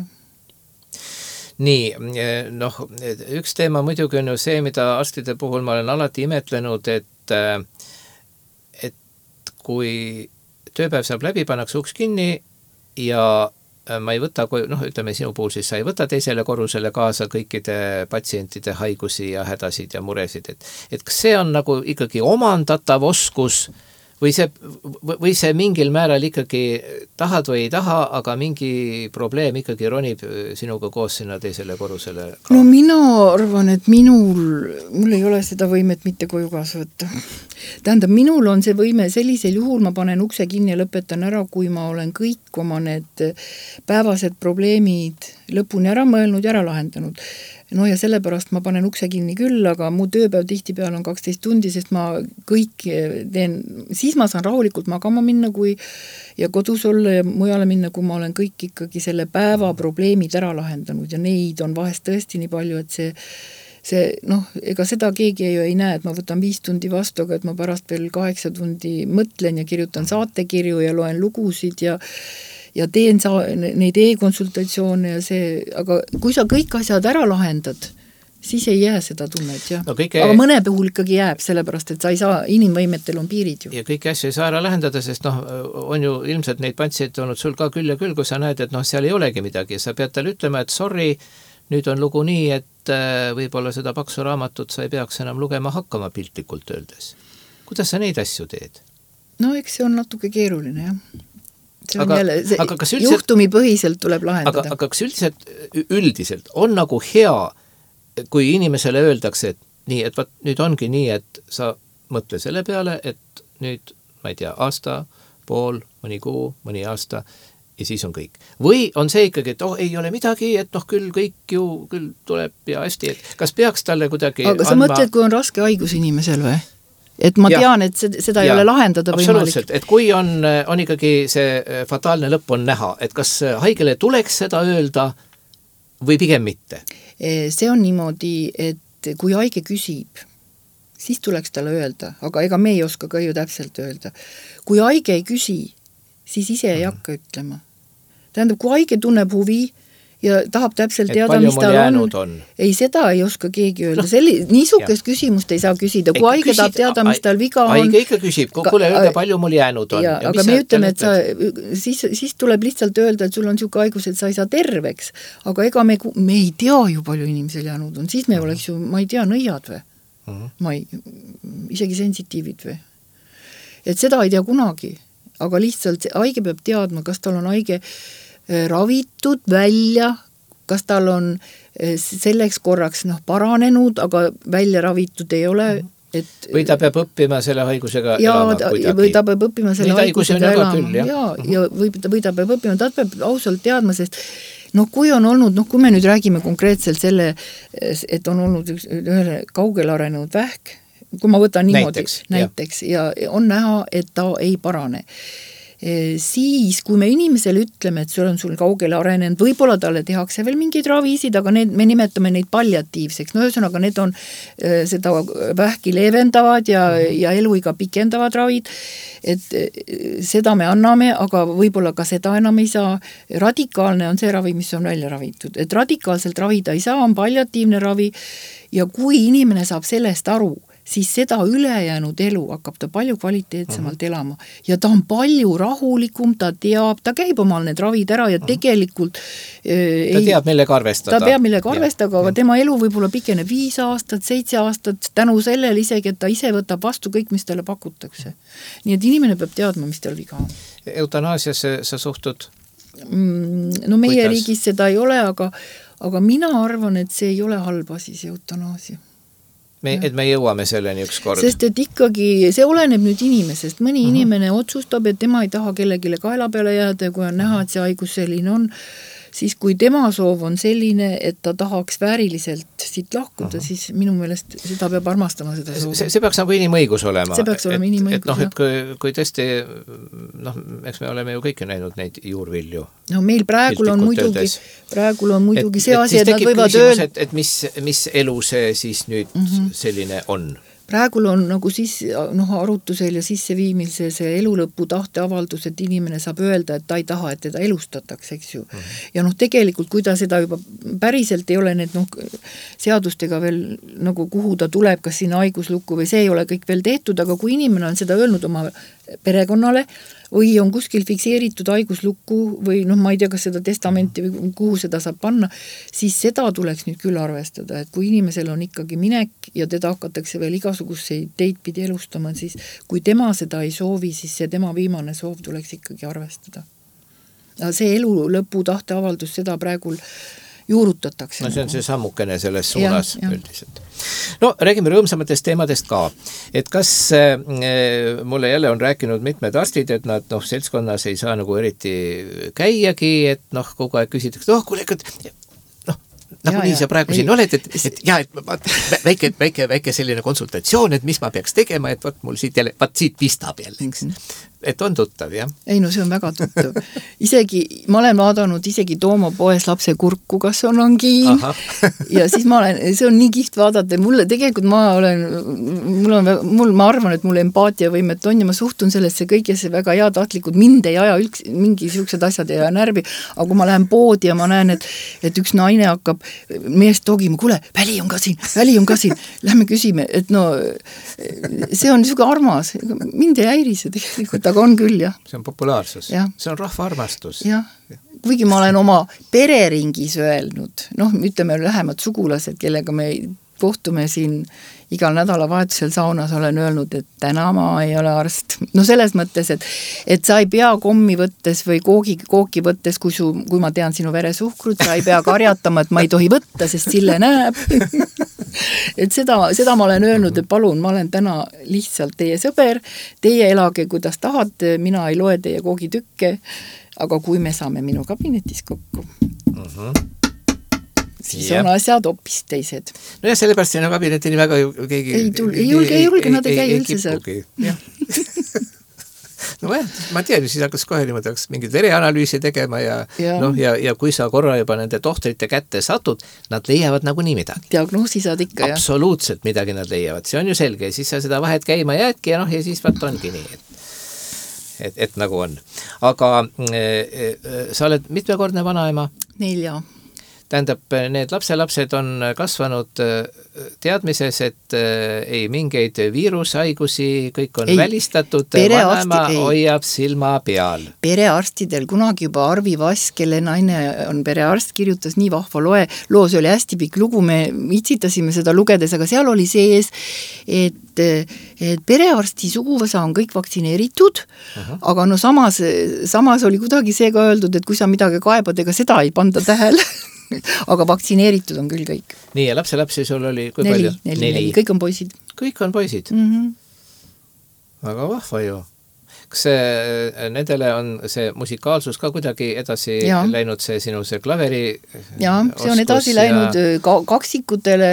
Nii, üks teema muidugi on ju see, mida arstide puhul ma olen alati imetlenud, et kui tööpäev saab läbi, pannakse uks kinni ja ma ei võta, ütleme sinu puhul siis sa ei võta teisele korrusele kaasa kõikide patsientide haigusi ja hädasid ja muresid, et kas see on nagu ikkagi omandatav oskus või see mingil määral ikkagi tahad või ei taha, aga mingi probleem ikkagi ronib sinuga koos sinna teisele korrusele ka? Mina arvan, et mul ei ole seda võimet mitte koju kaasa võtta. Tähendab, minul on see võime, sellisel juhul ma panen ukse kinni ja lõpetan ära, kui ma olen kõik oma need päevased probleemid lõpuni ära mõelnud ja ära lahendanud. Ja sellepärast ma panen ukse kinni küll, aga mu tööpäev tihtipeal on 12 tundi, sest ma kõik teen, siis ma saan rahulikult magama minna ja kodus olla ja mujale minna, kui ma olen kõik ikkagi selle päeva probleemid ära lahendanud ja neid on vahest tõesti nii palju, et ega seda keegi ei näe, et ma võtan 5 tundi vastu, aga et ma pärast veel 8 tundi mõtlen ja kirjutan saatekirju ja loen lugusid ja teen neid e-konsultatsioone ja see, aga kui sa kõik asjad ära lahendad, siis ei jää seda tunnet, jah. Aga mõne puhul ikkagi jääb, sellepärast, et sa ei saa, inimvõimetel on piirid ju. Ja kõiki asju ei saa ära lahendada, sest on ju ilmselt neid patsiente olnud sul ka küll ja küll, kui sa näed, et seal ei olegi midagi ja sa pead talle ütlema, et sorry, nüüd on lugu nii, et võib-olla seda paksu raamatut sa ei peaks enam lugema hakkama piltlikult öeldes. Kuidas sa neid asju teed? No eks see on natuke keeruline, jah. See on aga, jälle, see aga kas üldiselt, juhtumipõhiselt tuleb lahendada. Aga kas üldiselt on nagu hea, kui inimesele öeldakse, et nii, et vaat nüüd ongi nii, et sa mõtle selle peale, et nüüd, ma ei tea, aasta, pool, mõni kuu, mõni aasta ja siis on kõik. Või on see ikkagi, et ei ole midagi, et küll kõik ju küll tuleb ja hästi, et kas peaks talle kuidagi aga sa mõtled, kui on raske haigus inimesel või? Et ma tean, et seda ei ole lahendada võimalik. Absoluutselt, et kui on ikkagi see fataalne lõpp on näha, et kas haigele tuleks seda öelda või pigem mitte? See on niimoodi, et kui haige küsib, siis tuleks talle öelda, aga ega me ei oska ka ju täpselt öelda. Kui haige ei küsi, siis ise ei hakka ütlema. Tähendab, kui haige tunneb huvi ja tahab täpselt teada, mis tal on. Ei, seda ei oska keegi öelda. Niisugust küsimust ei saa küsida. Kui haige tahab teada, mis tal viga on. Haige ikka küsib, kuule, öelda, palju mul jäänud on. Aga me ütleme, et siis tuleb lihtsalt öelda, et sul on siuke haigus, et sa ei saa terveks. Aga ega me ei tea ju palju inimesel jäänud on. Siis me oleks ju, ma ei tea, nõiad või? Isegi sensitiivid või? Et seda ei tea kunagi. Aga lihtsalt haige peab teadma, kas tal on haige ravitud välja, kas tal on selleks korraks paranenud, aga välja ravitud ei ole. Et, või ta peab õppima selle haigusega elama kuidagi. Või ta peab õppima selle haigusega elama. Ja või ta peab õppima, ta peab ausalt teadma, sest kui on olnud, kui me nüüd räägime konkreetselt selle, et on olnud ühele kaugel arenenud vähk, kui ma võtan niimoodi, näiteks ja on näha, et ta ei parane. Siis, kui me inimesele ütleme, et sul kaugele arenenud, võib-olla talle tehakse veel mingeid ravisid, aga me nimetame neid palliatiivseks. Ühesõnaga, need on seda vähki leevendavad ja eluiga pikendavad ravid. Et seda me anname, aga võib-olla ka seda enam ei saa. Radikaalne on see ravi, mis on välja ravitud. Et radikaalselt ravida ei saa, on palliatiivne ravi ja kui inimene saab sellest aru, siis seda ülejäänud elu hakkab ta palju kvaliteetsemalt elama. Ja ta on palju rahulikum, ta teab, ta käib omal need ravid ära ja tegelikult ta teab, millega arvestada. Ta peab millega arvestada, aga tema elu võib-olla pikeneb 5 aastat, 7 aastat, tänu sellele isegi, et ta ise võtab vastu kõik, mis talle pakutakse. Nii et inimene peab teadma, mis tal viga on. Eutanaasiasse sa suhtud? No meie riigis seda ei ole, aga mina arvan, et see ei ole halb asi, see eutanaasia. Et me jõuame selleni üks kord. Sest et ikkagi see oleneb nüüd inimesest. Mõni inimene otsustab, et tema ei taha kellegile kaela peale jääda ja kui on näha, et see haigus selline on, siis kui tema soov on selline, et ta tahaks vääriliselt siit lahkuda, siis minu meelest seda peab armastama seda soovi. See peaks nagu inimõigus olema. See peaks olema inimõigus, et kui tõesti, eks me oleme ju kõiki näinud neid juurvilju. No meil praegul on muidugi see asi, et nad võivad öelda... Et mis elu see siis nüüd selline on? Praegul on nagu arutusel ja sisseviimisel see elulõpu tahteavaldus, et inimene saab öelda, et ta ei taha, et teda elustatakse, eks ju. Ja tegelikult, kui ta seda juba päriselt ei ole need seadustega veel kuhu ta tuleb, kas sinna haiguslukku või see ei ole kõik veel tehtud, aga kui inimene on seda öelnud oma perekonnale või on kuskil fikseeritud haiguslukku või ma ei tea, kas seda testamenti või kuhu seda saab panna, siis seda tuleks nüüd küll arvestada, et kui inimesel on ikkagi minek ja teda hakatakse veel igasuguseid teid pidi elustama, siis kui tema seda ei soovi, siis see tema viimane soov tuleks ikkagi arvestada. See elu lõpu tahteavaldus, seda praegul juurutatakse. No see on see sammukene selles suunas üldiselt. No räägime rõõmsamatest teemadest ka. Et kas mulle jälle on rääkinud mitmed arstid, et nad seltskonnas ei saa nagu eriti käiagi, et kogu aeg küsitakse, kuule, nii sa praegu siin oled, et väike selline konsultatsioon, et mis ma peaks tegema, et mul siit pistab jälle, eks. Et on tuttav, jah? Ei, see on väga tuttav. Ma olen vaadanud isegi Toomo poes lapse kurku, kas on angiin. Ja siis see on nii kiht vaadata. Mulle tegelikult ma arvan, et mul empaatiavõimet on ja ma suhtun sellesse kõigesse väga heatahtlikult. Mind ei aja mingi siuksed asjad ei aja närvi, aga kui ma lähen poodi ja ma näen, et üks naine hakkab meest togima, kuule, väli on ka siin, lähme küsime, et see on niisugune armas. Mind ei häiri see tegelikult, aga on küll, jah. See on populaarsus. See on rahva armastus. Jah. kuigi ma olen oma pereringis öelnud, ütleme lähemad sugulased, kellega me kohtume siin igal nädalavahetusel saunas, olen öelnud, et täna ma ei ole arst. Selles mõttes, et sa ei pea kommi võttes või kooki võttes, kui ma tean sinu veresuhkrut, sa ei pea karjatama, et ma ei tohi võtta, sest Sille näeb. Et seda ma olen öelnud, et palun, ma olen täna lihtsalt teie sõber, teie elage, kuidas tahate, mina ei loe teie koogitükke, aga kui me saame minu kabinetis kokku, siis on asjad hoopis teised. No ja sellepärast sinu kabinetini väga keegi ei julge, nad ei käi üldse seal. No ma tean, siis hakkas kohe niimoodi mingid vereanalüüsi tegema ja kui sa korra juba nende tohtrite kätte satud, nad leiavad nagunii midagi. Diagnoosi saad ikka, jah. Absoluutselt midagi nad leiavad, see on ju selge, siis sa seda vahet käima jäädki ja siis ongi nii, et nagu on. Aga sa oled mitmekordne vanaema? 4. Tähendab, need lapselapsed on kasvanud teadmises, et ei mingeid viirushaigusi, kõik on välistatud, vanaema hoiab silma peal. Perearstidel kunagi juba Arvi Vass, kelle naine on perearst, kirjutas nii vahva loo, see oli hästi pikk lugu, me itsitasime seda lugedes, aga seal oli sees, et perearsti suguvõsa on kõik vaktsineeritud, aga samas oli kuidagi seega öeldud, et kui sa midagi kaebad, ega seda ei panda tähele. Aga vaktsineeritud on küll kõik. Nii, ja lapsi sul oli kui 4, palju? 4. Kõik on poisid. Kõik on poisid? Väga vahva ju. Kas nendele on see musikaalsus ka kuidagi edasi läinud, see sinu see klaveri ja, see on edasi läinud kaksikutele,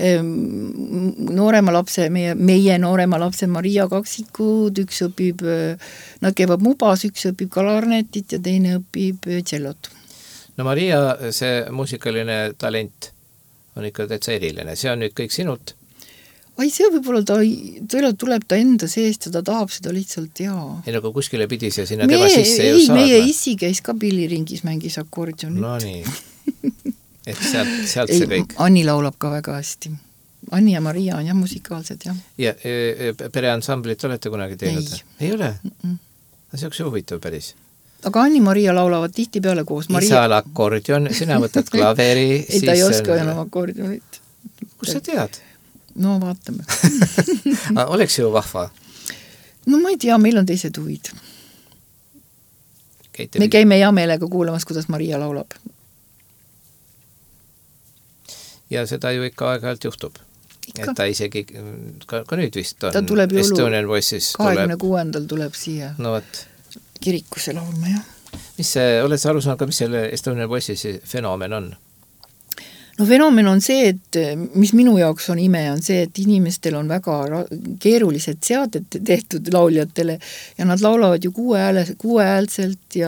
noorema lapse, meie noorema lapse Maria kaksikud, üks õpib, nad käivad mubas, üks õpib klarnetit ja teine õpib tšellot. No Maria, see muusikaline talent on ikka täitsa eriline. See on nüüd kõik sinult? See võib-olla tuleb ta enda seest ja ta tahab seda lihtsalt, jaa. Ei nagu kuskile pidis ja sinna tema sisse ju saada. Meie issi käis ka pilliringis, mängis akordionit. No nii. Et sealt see kõik. Anni laulab ka väga hästi. Anni ja Maria on jah musikaalsed, jah. Ja pereansamblit olete kunagi teinud? Ei ole? See oleks huvitav päris. Aga Anni Maria laulavad tihti peale koos. Isal akordion, sina võtad klaveri. Ei, ta ei oska enam akordionit. Kus sa tead? No vaatame. Oleks ju vahva? No ma ei tea, meil on teised huvid. Me käime hea meelega kuulamas, kuidas Maria laulab. Ja seda ju ikka aeg-ajalt juhtub. Et ta isegi, ka nüüd vist on. Ta tuleb Estonian Voices. 26. tuleb siia. No võt. Kirikusse laulma, jah. Mis see, oled sa aru saanud ka, mis selle Estonian Voices fenomen on? No fenomen on see, et mis minu jaoks on ime, on see, et inimestel on väga keerulised seaded tehtud lauljatele ja nad laulavad ju kuuehäälselt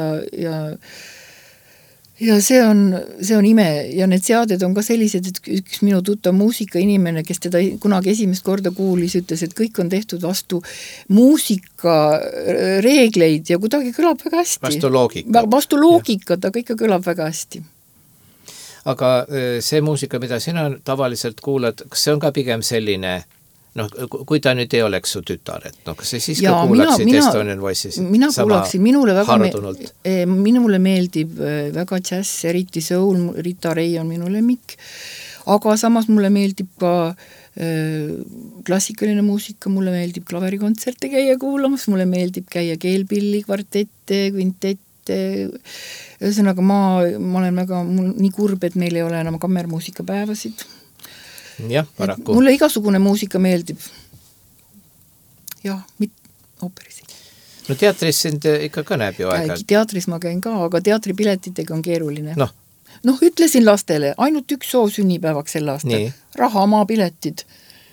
ja see on ime ja need seaded on ka sellised, et üks minu tuttav muusikainimene, kes teda kunagi esimest korda kuulis, ütles, et kõik on tehtud vastu muusika reegleid ja kuidagi kõlab väga hästi. Vastu loogikat, aga ikka kõlab väga hästi. Aga see muusika, mida sina tavaliselt kuulad, kas see on ka pigem selline, kui ta nüüd ei oleks su tütar, et kas see siis ka kuulaksid Estonian Voices? Mina kuulaksin, minule meeldib väga jazz, eriti soul, Rita Ray on minu lemmik, aga samas mulle meeldib ka klassikaline muusika, mulle meeldib klaverikontserte käia kuulamas, mulle meeldib käia keelpilli, kvartette, kvintette, ühesõnaga ma olen väga nii kurb, et meil ei ole enam kammermuusika päevasid. Jah, paraku. Mulle igasugune muusika meeldib. Jah, ooperisi. No teatris sind ikka ka näeb ju aeg-ajalt. Teatris ma käin ka, aga teatripiletitega on keeruline. Ütlesin lastele, ainult üks soov sünnipäevaks sel aastal. Raha maapiletid.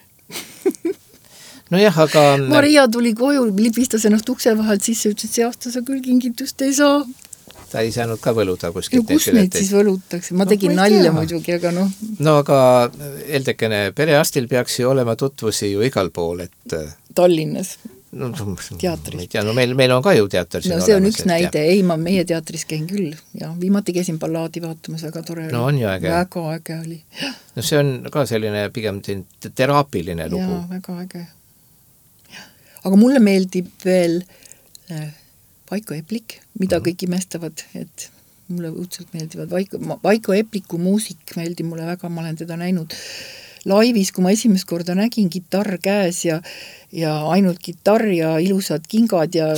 Nojah, aga... Maria tuli koju, libistas ennast ukse vahelt sisse, ütles, et see aasta sa küll kingitust ei saa. Ta ei saanud ka võluda kuskilt. Kus neid siis võlutakse? Ma tegin nalja muidugi, aga No aga Eldekene, perearstil peaks ju olema tutvusi ju igal pool, et... Tallinnas. Teatris. Meil on ka ju teater siin see on üks näide. Ei, ma meie teatris käin küll. Ja viimati käisin ballaadi vaatamas, väga tore oli. No on ju äge. Väga äge oli. See on ka selline pigem teraapiline lugu. Jaa, väga äge. Aga mulle meeldib veel... Paiko Eplik, mida kõik imestavad, et mulle õudselt meeldivad. Vaiko Epliku muusik meeldib mulle väga, ma olen teda näinud laivis, kui ma esimest korda nägin gitarr käes ja ainult gitarr ja ilusad kingad ja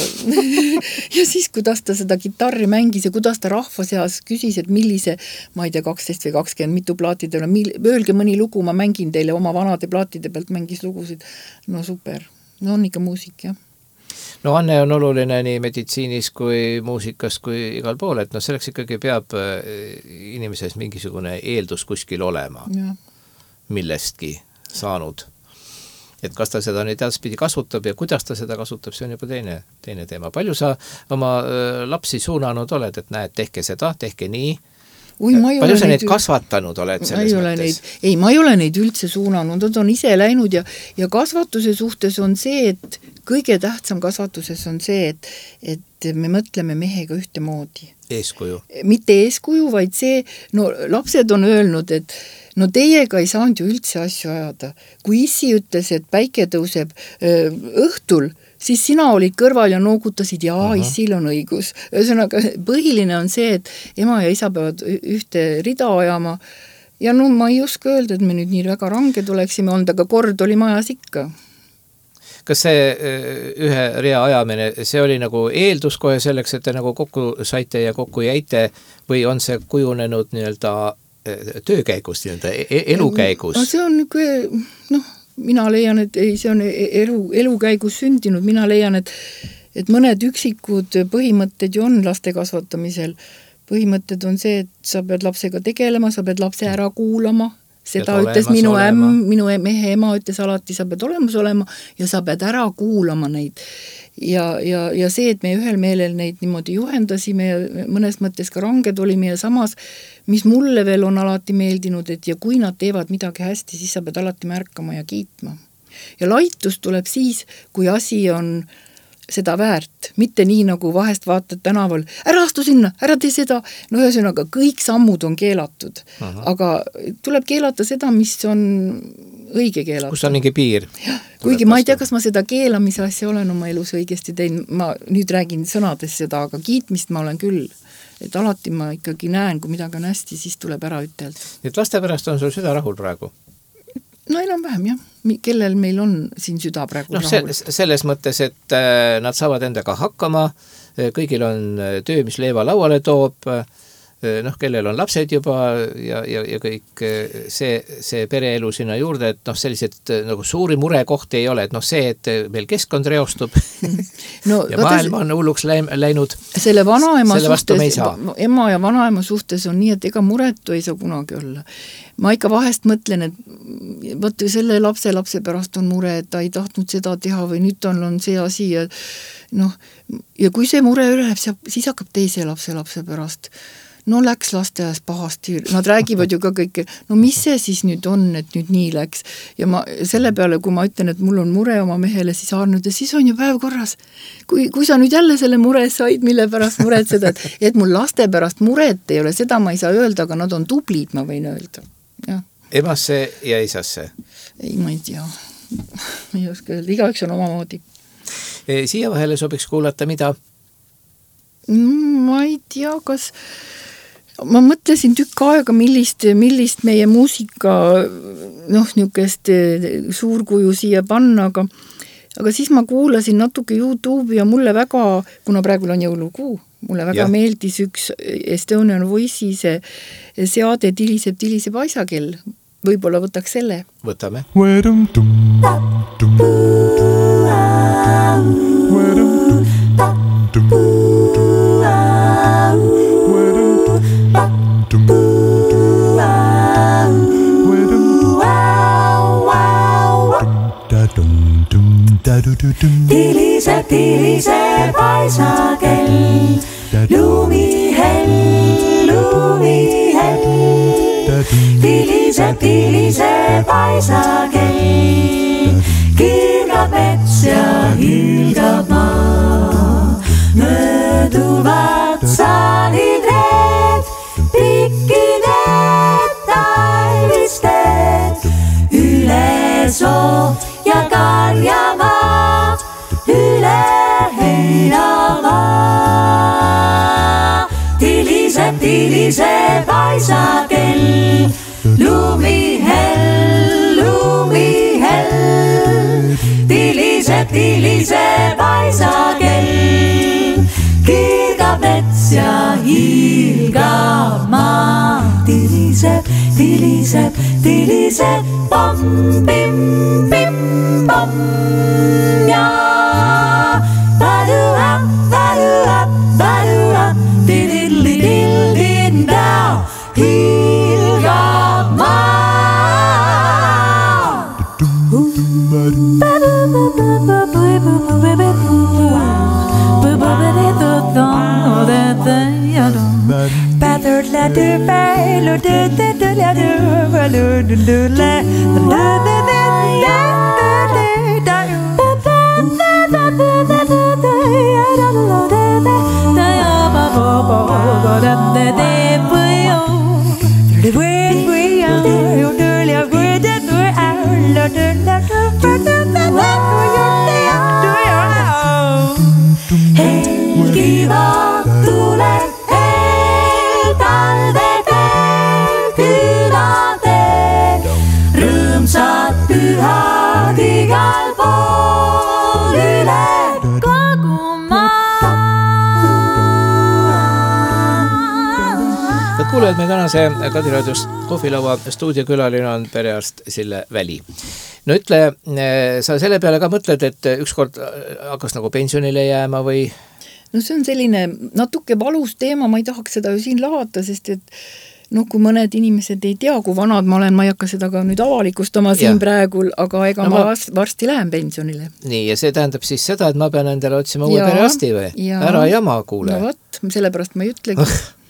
ja siis, kuidas ta seda gitarri mängis ja kuidas ta rahva seas küsis, et millise, ma ei tea, 12 või 20, mitu plaatid on, öelge mõni lugu, ma mängin teile oma vanade plaatide pealt mängis lugusid. No super, no on ikka muusik, jah. No Anne on oluline nii meditsiinis kui muusikas kui igal pool, et selleks ikkagi peab inimeses mingisugune eeldus kuskil olema, millestki saanud. Et kas ta seda nüüd edaspidi kasutab ja kuidas ta seda kasutab, see on juba teine teema. Palju sa oma lapsi suunanud oled, et näed, tehke seda, tehke nii? Palju sa neid kasvatanud oled selles mõttes? Ma ei ole neid üldse suunanud, nad on ise läinud ja kasvatuse suhtes on see, et kõige tähtsam kasvatuses on see, et me mõtleme mehega ühtemoodi. Eeskuju. Mitte eeskuju, vaid see, lapsed on öelnud, et teiega ei saanud ju üldse asju ajada. Kui issi ütles, et päike tõuseb õhtul, siis sina olid kõrval ja noogutasid, issil on õigus. Ühesõnaga, põhiline on see, et ema ja isa peavad ühte rida ajama ja ma ei oska öelda, et me nüüd nii väga ranged oleksime olnud, aga kord oli majas ikka. Kas see ühe rea ajamine, see oli nagu eeldus kohe selleks, et te nagu kokku saite ja kokku jäite või on see kujunenud nii-öelda töökäigus, nii-öelda elukäigus? No see on mina leian, et see on elukäigus sündinud, mina leian, et mõned üksikud põhimõtted ju on laste kasvatamisel. Põhimõtted on see, et sa pead lapsega tegelema, sa pead lapse ära kuulama, seda ütles minu mehe ema ütles alati, sa pead olemas olema ja sa pead ära kuulama neid. Ja see, et me ühel meelel neid niimoodi juhendasime ja mõnes mõttes ka ranged olime ja samas, mis mulle veel on alati meeldinud, et ja kui nad teevad midagi hästi, siis sa pead alati märkama ja kiitma. Ja laitus tuleb siis, kui asi on seda väärt, mitte nii nagu vahest vaatad tänaval, ära astu sinna, ära tee seda, ühesõnaga kõik sammud on keelatud, aga tuleb keelata seda, mis on õige keelata. Kus on mingi piir? Kuigi ma ei tea, kas ma seda keelamise asja olen oma elus õigesti teinud, ma nüüd räägin sõnades seda, aga kiitmist ma olen küll, et alati ma ikkagi näen, kui midagi on hästi, siis tuleb ära ütelda. Et laste pärast on sul süda rahul praegu? No enam-vähem jah, kellel meil on siin süda praegu rahul. Selles mõttes, et nad saavad endaga hakkama, kõigil on töö, mis leiva lauale toob, kellel on lapsed juba ja kõik see pereelu sinna juurde, et sellised nagu suuri murekohti ei ole, et see, et meil keskkond reostub ja maailm on hulluks läinud, selle vastu me ei saa. Ema ja vanaema suhtes on nii, et ega muretu ei saa kunagi olla. Ma ikka vahest mõtlen, et võt selle lapse pärast on mure, et ta ei tahtnud seda teha või nüüd on see asi ja kui see mure üle läheb, siis hakkab teise lapse pärast. Läks lasteaias pahasti, nad räägivad ju ka kõike, mis see siis nüüd on, et nüüd nii läks. Ja selle peale, kui ma ütlen, et mul on mure oma mehele, siis Arnud, ja siis on ju päev korras. Kui sa nüüd jälle selle mure said, mille pärast mured seda, et mul laste pärast muret ei ole, seda ma ei saa öelda, aga nad on tublid, ma võin öelda. Ja. Emasse ja isasse? Ei, ma ei tea. Ma ei oska öelda, igaüks on omamoodi. Siia vahele sobiks kuulata mida? Ma ei tea, kas... Ma mõtlesin tükk aega, millist meie muusika niukest suurkuju siia panna, aga siis ma kuulasin natuke YouTube'i ja mulle väga, kuna praegu on jõulukuu, mulle väga meeldis üks Estonian Voice'i seade Tiliseb aisakell. Võib-olla võtaks selle. Võtame. Tiliseb aisakell, lumihell. Tiliseb aisakell, kirgab mets ja hilgab maa. Mööduvad saanidreed, pikkided talvisted, üle soo ja karjamaa, üle heinamaa. Tiliseb tiliseb aisakell, lumihell, tiliseb aisakell, kirgab mets ja hiilgab maa, tiliseb, pomm, pim, pomm ja badua, diddle-diddle-diddle-dow, hiilgab maa. Helgivad tuleb talvedel küladel, rõõmsad pühad igal pool üle kogu maa. Head kuulajad, meie tänase Kadriraadios kohvilaua stuudiokülaline on perearst Sille Väli. No ütle, sa selle peale ka mõtled, et ükskord hakkas nagu pensionile jääma või? No see on selline natuke valus teema, ma ei tahaks seda ju siin lahata, sest et kui mõned inimesed ei tea, kui vanad ma olen, ma ei hakka seda ka nüüd avalikustama siin praegu, aga ega no, ma varsti lähen pensionile. Nii, ja see tähendab siis seda, et ma pean endale otsima uue perearsti või? Ära jama, kuule. No võt, sellepärast ma ei ütlegi.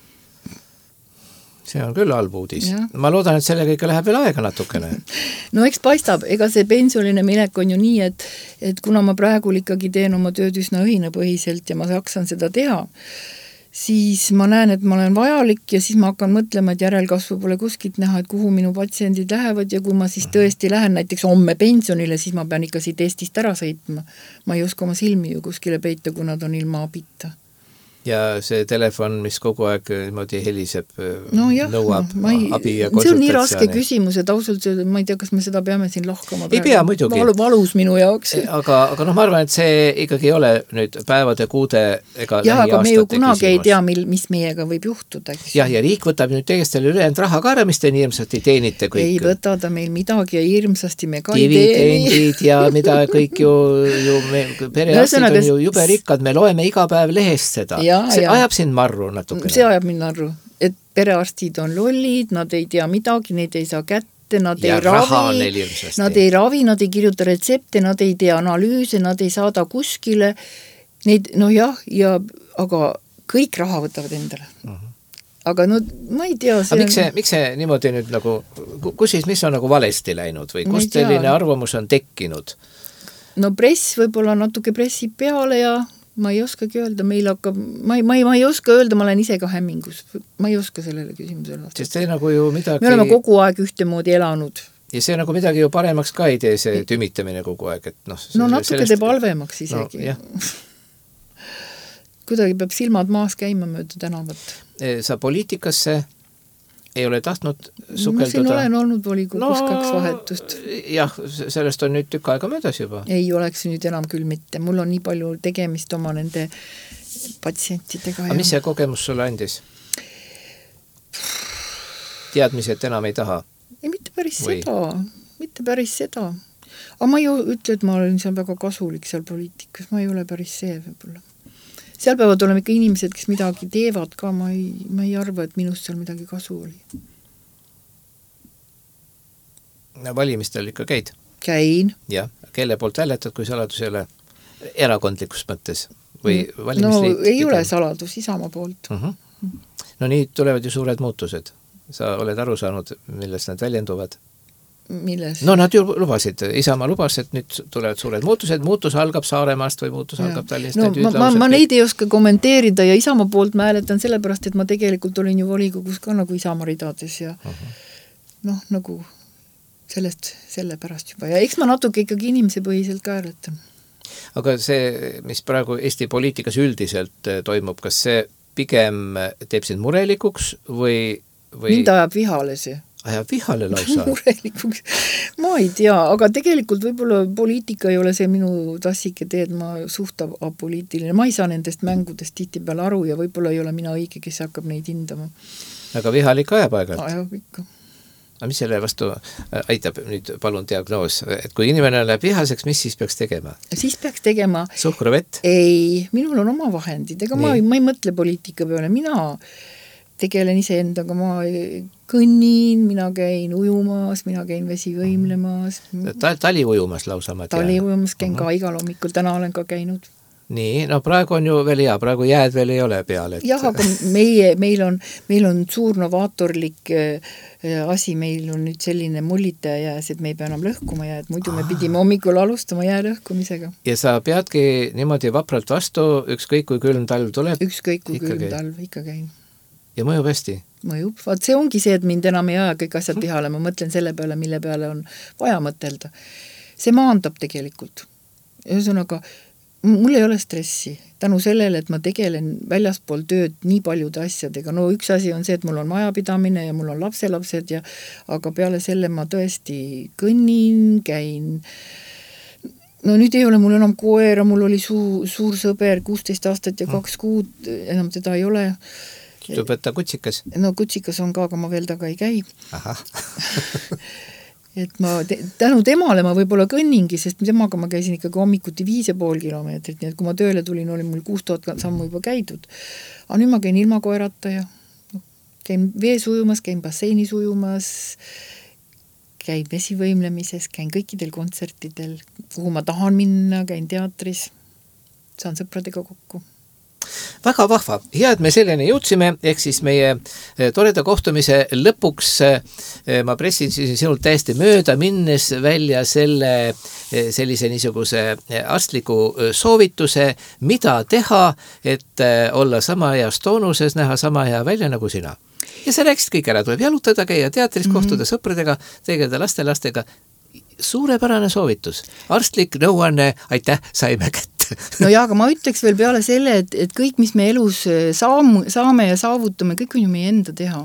See on küll halb uudis. Ma loodan, et sellega ikka läheb veel aega natukene. No eks paistab, ega see pensionile minek on ju nii, et kuna ma praegu ikkagi teen oma tööd üsna õhinapõhiselt ja ma jaksan seda teha, siis ma näen, et ma olen vajalik ja siis ma hakkan mõtlema, et järelkasvu pole kuskilt näha, et kuhu minu patsiendid lähevad ja kui ma siis tõesti lähen näiteks homme pensionile, siis ma pean ikka siit Eestist ära sõitma. Ma ei oska oma silmi ju kuskile peita, kui nad on ilma abita. Ja see telefon, mis kogu aeg niimoodi heliseb, nõuab abi ja konsultatsiooni. See on nii raske küsimus, et ausalt, ma ei tea, kas me seda peame siin lahkama. Ei pea muidugi. Valus minu jaoks. Aga ma arvan, et see ikkagi ei ole nüüd päevade, kuude ega lähiaastate aga me ju kunagi ei tea, mis meiega võib juhtuda. Ja riik võtab nüüd tegestele ülejäänud raha ka ära, mis te nii hirmsasti teenite kõik. Ei võta ta meil midagi ja hirmsasti me ka ei dividendid ja mida kõik ju perearstid on ju jube rikkad, me loeme iga päev lehest seda. See ajab sind marru natukene. See ajab mind marru, et perearstid on lollid, nad ei tea midagi, neid ei saa kätte, nad ei ravi, nad ei kirjuta retsepte, nad ei tea analüüse, nad ei saada kuskile. Neid, aga kõik raha võtavad endale. Aga ma ei tea. Miks see niimoodi nüüd nagu, mis on nagu valesti läinud või kust selline arvamus on tekkinud? No press võib-olla natuke pressib peale ja ma ei oskagi öelda, meil hakkab, ma ei oska öelda, ma olen ise ka hämmingus. Ma ei oska sellele küsimusele vastata. Sest see nagu ju midagi... Me oleme kogu aeg ühtemoodi elanud. Ja see nagu midagi ju paremaks ka ei tee, see tümitamine kogu aeg. Et natuke teeb halvemaks isegi. Kuidagi peab silmad maas käima mööda tänavat. Sa poliitikasse ei ole tahtnud sukelduda? Ma siin olen olnud volikogus 2 vahetust. Jah, sellest on nüüd tükk aega möödas juba. Ei oleks nüüd enam küll mitte. Mul on nii palju tegemist oma nende patsientidega. Aga mis see kogemus sulle andis? Teadmise, et enam ei taha? Ei, mitte päris seda. Aga ma ei ütle, et ma olen seal väga kasulik seal poliitikas. Ma ei ole päris see võib-olla. Seal peavad olema ikka inimesed, kes midagi teevad ka, ma ei arva, et minust seal midagi kasu oli. Valimistel ikka käid? Käin. Jah, kelle poolt hääletad, kui saladus ei ole erakondlikus mõttes? Või valimisliit? No ei ole saladus, Isamaa poolt. No nii tulevad ju suured muutused. Sa oled aru saanud, millest nad väljenduvad? Milles? No nad ju lubasid, Isamaa lubas, et nüüd tulevad suured muutus algab Saaremaast või muutus algab Tallinnast. Ma neid ei oska kommenteerida ja Isamaa poolt ma hääletan sellepärast, et ma tegelikult olin ju volikogus ka nagu Isamaa ridades ja nagu selle pärast juba. Ja eks ma natuke ikkagi inimese põhiselt ka hääletan. Aga see, mis praegu Eesti poliitikas üldiselt toimub, kas see pigem teeb sind murelikuks või mind ajab vihale see. Ajab vihale lausa? Murelikuks. Ma ei tea, aga tegelikult võib-olla poliitika ei ole see minu tassike teed, ma suht apoliitiline. Ma ei saa nendest mängudest tihti peal aru ja võib-olla ei ole mina õige, kes hakkab neid hindama. Aga vihalik ajab aegalt? Ajab ikka. Aga mis selle vastu aitab nüüd palun diagnoos? Et kui inimene läheb vihaseks, mis siis peaks tegema? Siis peaks tegema... Suhkruvett? Ei, minul on oma vahendid. Ega ma ei mõtle poliitika peale. Mina tegelen iseendaga, ma kõnnin, mina käin ujumas, mina käin vesi võimlemas. Tali ujumas lausa, ma tean. Tali ujumas käin ka igal hommikul, täna olen ka käinud. Nii, no praegu on ju veel hea, praegu jääd veel ei ole peal. Et... Jah, aga meil on suur novaatorlik asi, meil on nüüd selline mullitaja jääs, et me ei pea enam lõhkuma jääd, muidu me pidime hommikul alustama jää lõhkumisega. Ja sa peadki niimoodi vapralt vastu, ükskõik kui külm talv tuleb? Ükskõik kui külm talv, ikka käin. Ja mõjub hästi? Mõjub. Vaat see ongi see, et mind enam ei aja kõik asjad vihale. Ma mõtlen selle peale, mille peale on vaja mõtelda. See maandab tegelikult. Ühesõnaga, mul ei ole stressi. Tänu sellele, et ma tegelen väljaspool tööd nii paljude asjadega. No üks asi on see, et mul on majapidamine ja mul on lapselapsed, aga peale selle ma tõesti kõnnin, käin. No nüüd ei ole mul enam koera, mul oli suur sõber, 16 aastat ja 2 kuud, enam teda ei ole. Tuleb võtta kutsikas? No kutsikas on ka, aga ma veel taga ei käi. Aha. Et ma tänu temale ma võib-olla kõnningi, sest temaga ma käisin ikkagi hommikuti 5,5 kilomeetrit, nii et kui ma tööle tulin, oli mul 6000 sammu juba käidud. Aga nüüd ma käin ilma koerata ja käin vees ujumas, käin basseinis ujumas, käin vesivõimlemises, käin kõikidel kontsertidel, kuhu ma tahan minna, käin teatris, saan sõpradega kokku. Väga vahva. Hea, et me selleni jõudsime, ehk siis meie toreda kohtumise lõpuks ma pressin sinult täiesti mööda, minnes välja sellise niisuguse arstliku soovituse, mida teha, et olla sama heas toonuses, näha sama hea välja nagu sina. Ja sa rääkisid kõik ära, tuleb jalutada, käia teatris, kohtuda sõpradega, tegeleda lastega. Suurepärane soovitus. Arstlik nõuanne, aitäh, saime kätte. No jaa, aga ma ütleks veel peale selle, et kõik, mis me elus saame ja saavutame, kõik on ju meie enda teha.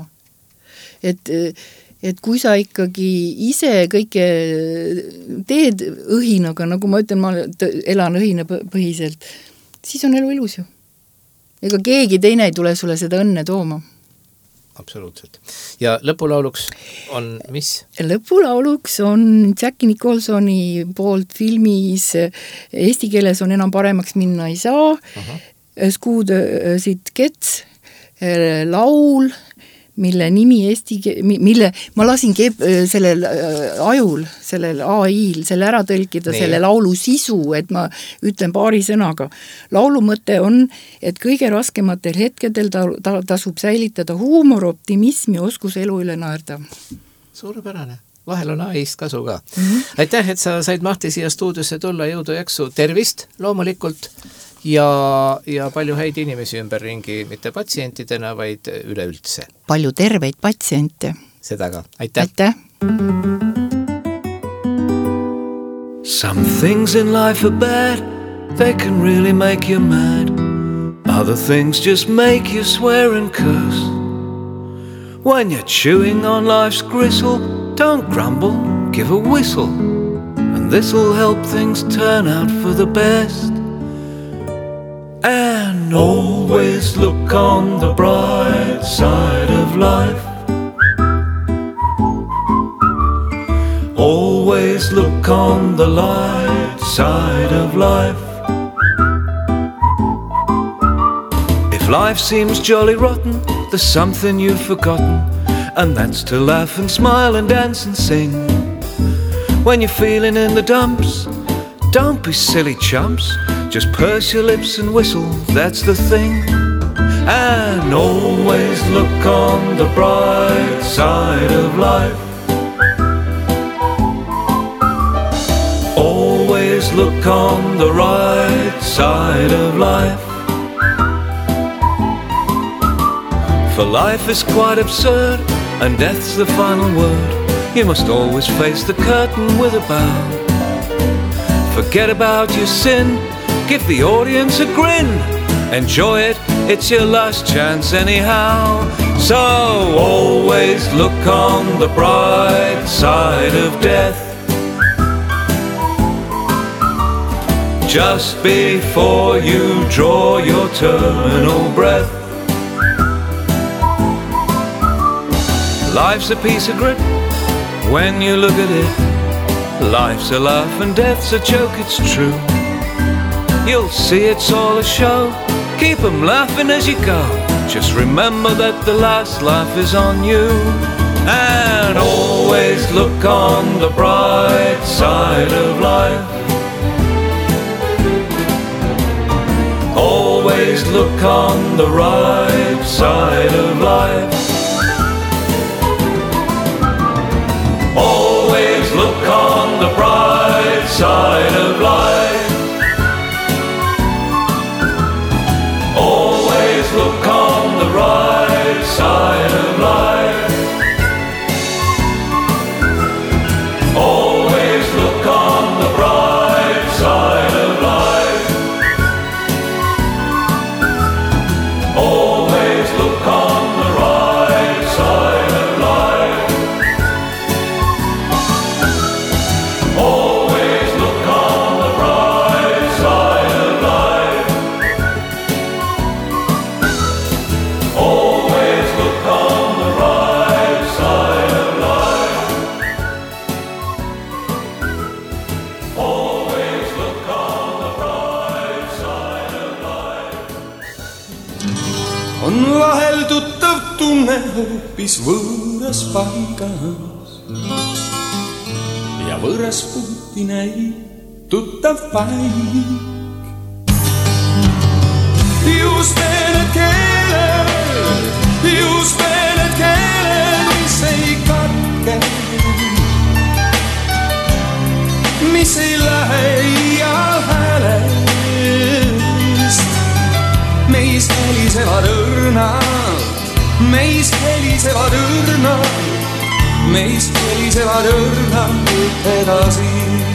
Et kui sa ikkagi ise kõike teed õhinaga, nagu ma ütlen, ma elan õhina põhiselt, siis on elu ilus ju. Ega keegi teine ei tule sulle seda õnne tooma. Absoluutselt. Ja lõpulauluks on mis? Lõpulauluks on Jackie Nicholsoni poolt filmis eesti keeles on enam paremaks minna ei saa. Skuud Kets, laul, mille nimi mille ma lasin sellel ajul, sellel AI-l, selle ära tõlkida, selle laulu sisu, et ma ütlen paari sõnaga. Laulu mõte on, et kõige raskematel hetkedel tasub säilitada huumor, optimism ja oskus elu üle naerda. Suurepärane. Vahel on AI-st kasu ka. Aitäh, et sa said mahti siia stuudiosse tulla, jõudu jaksu, tervist loomulikult ja palju häid inimesi ümberringi, mitte patsientidena, vaid üleüldse. Palju terveid patsiente. Seda ka. Aitäh. Aitäh. Some things in life are bad, they can really make you mad. Other things just make you swear and curse. When you're chewing on life's gristle, don't grumble, give a whistle, and this'll help things turn out for the best. And always look on the bright side of life. Always look on the light side of life. If life seems jolly rotten, there's something you've forgotten, and that's to laugh and smile and dance and sing. When you're feeling in the dumps, don't be silly chumps, just purse your lips and whistle, that's the thing. And always look on the bright side of life. Always look on the right side of life. For life is quite absurd, and death's the final word. You must always face the curtain with a bow. Forget about your sin, give the audience a grin, Enjoy it, it's your last chance anyhow. So always look on the bright side of death. Just before you draw your terminal breath. Life's a piece of grit when you look at it. Life's a laugh and death's a joke, it's true. You'll see it's all a show. Keep 'em laughing as you go. Just remember that the last laugh is on you. And always look on the bright side of life. Always look on the right side of life. Always look on the bright side of life. Always look on the right side of life. Always look on the bright side of life. Always look on the right side of life. Always look on the right side of life. Always look on the right side of life. Always look on the right side of life. On vahel tuttav tunne hoopis võõras paigas ja võõras puuti näib tuttav paik. Just need keeled, mis ei katke, mis ei lähe iial häälest. Meist helisevad õrnad, meist helisevad õrnad, meist helisevad õrnad edasi.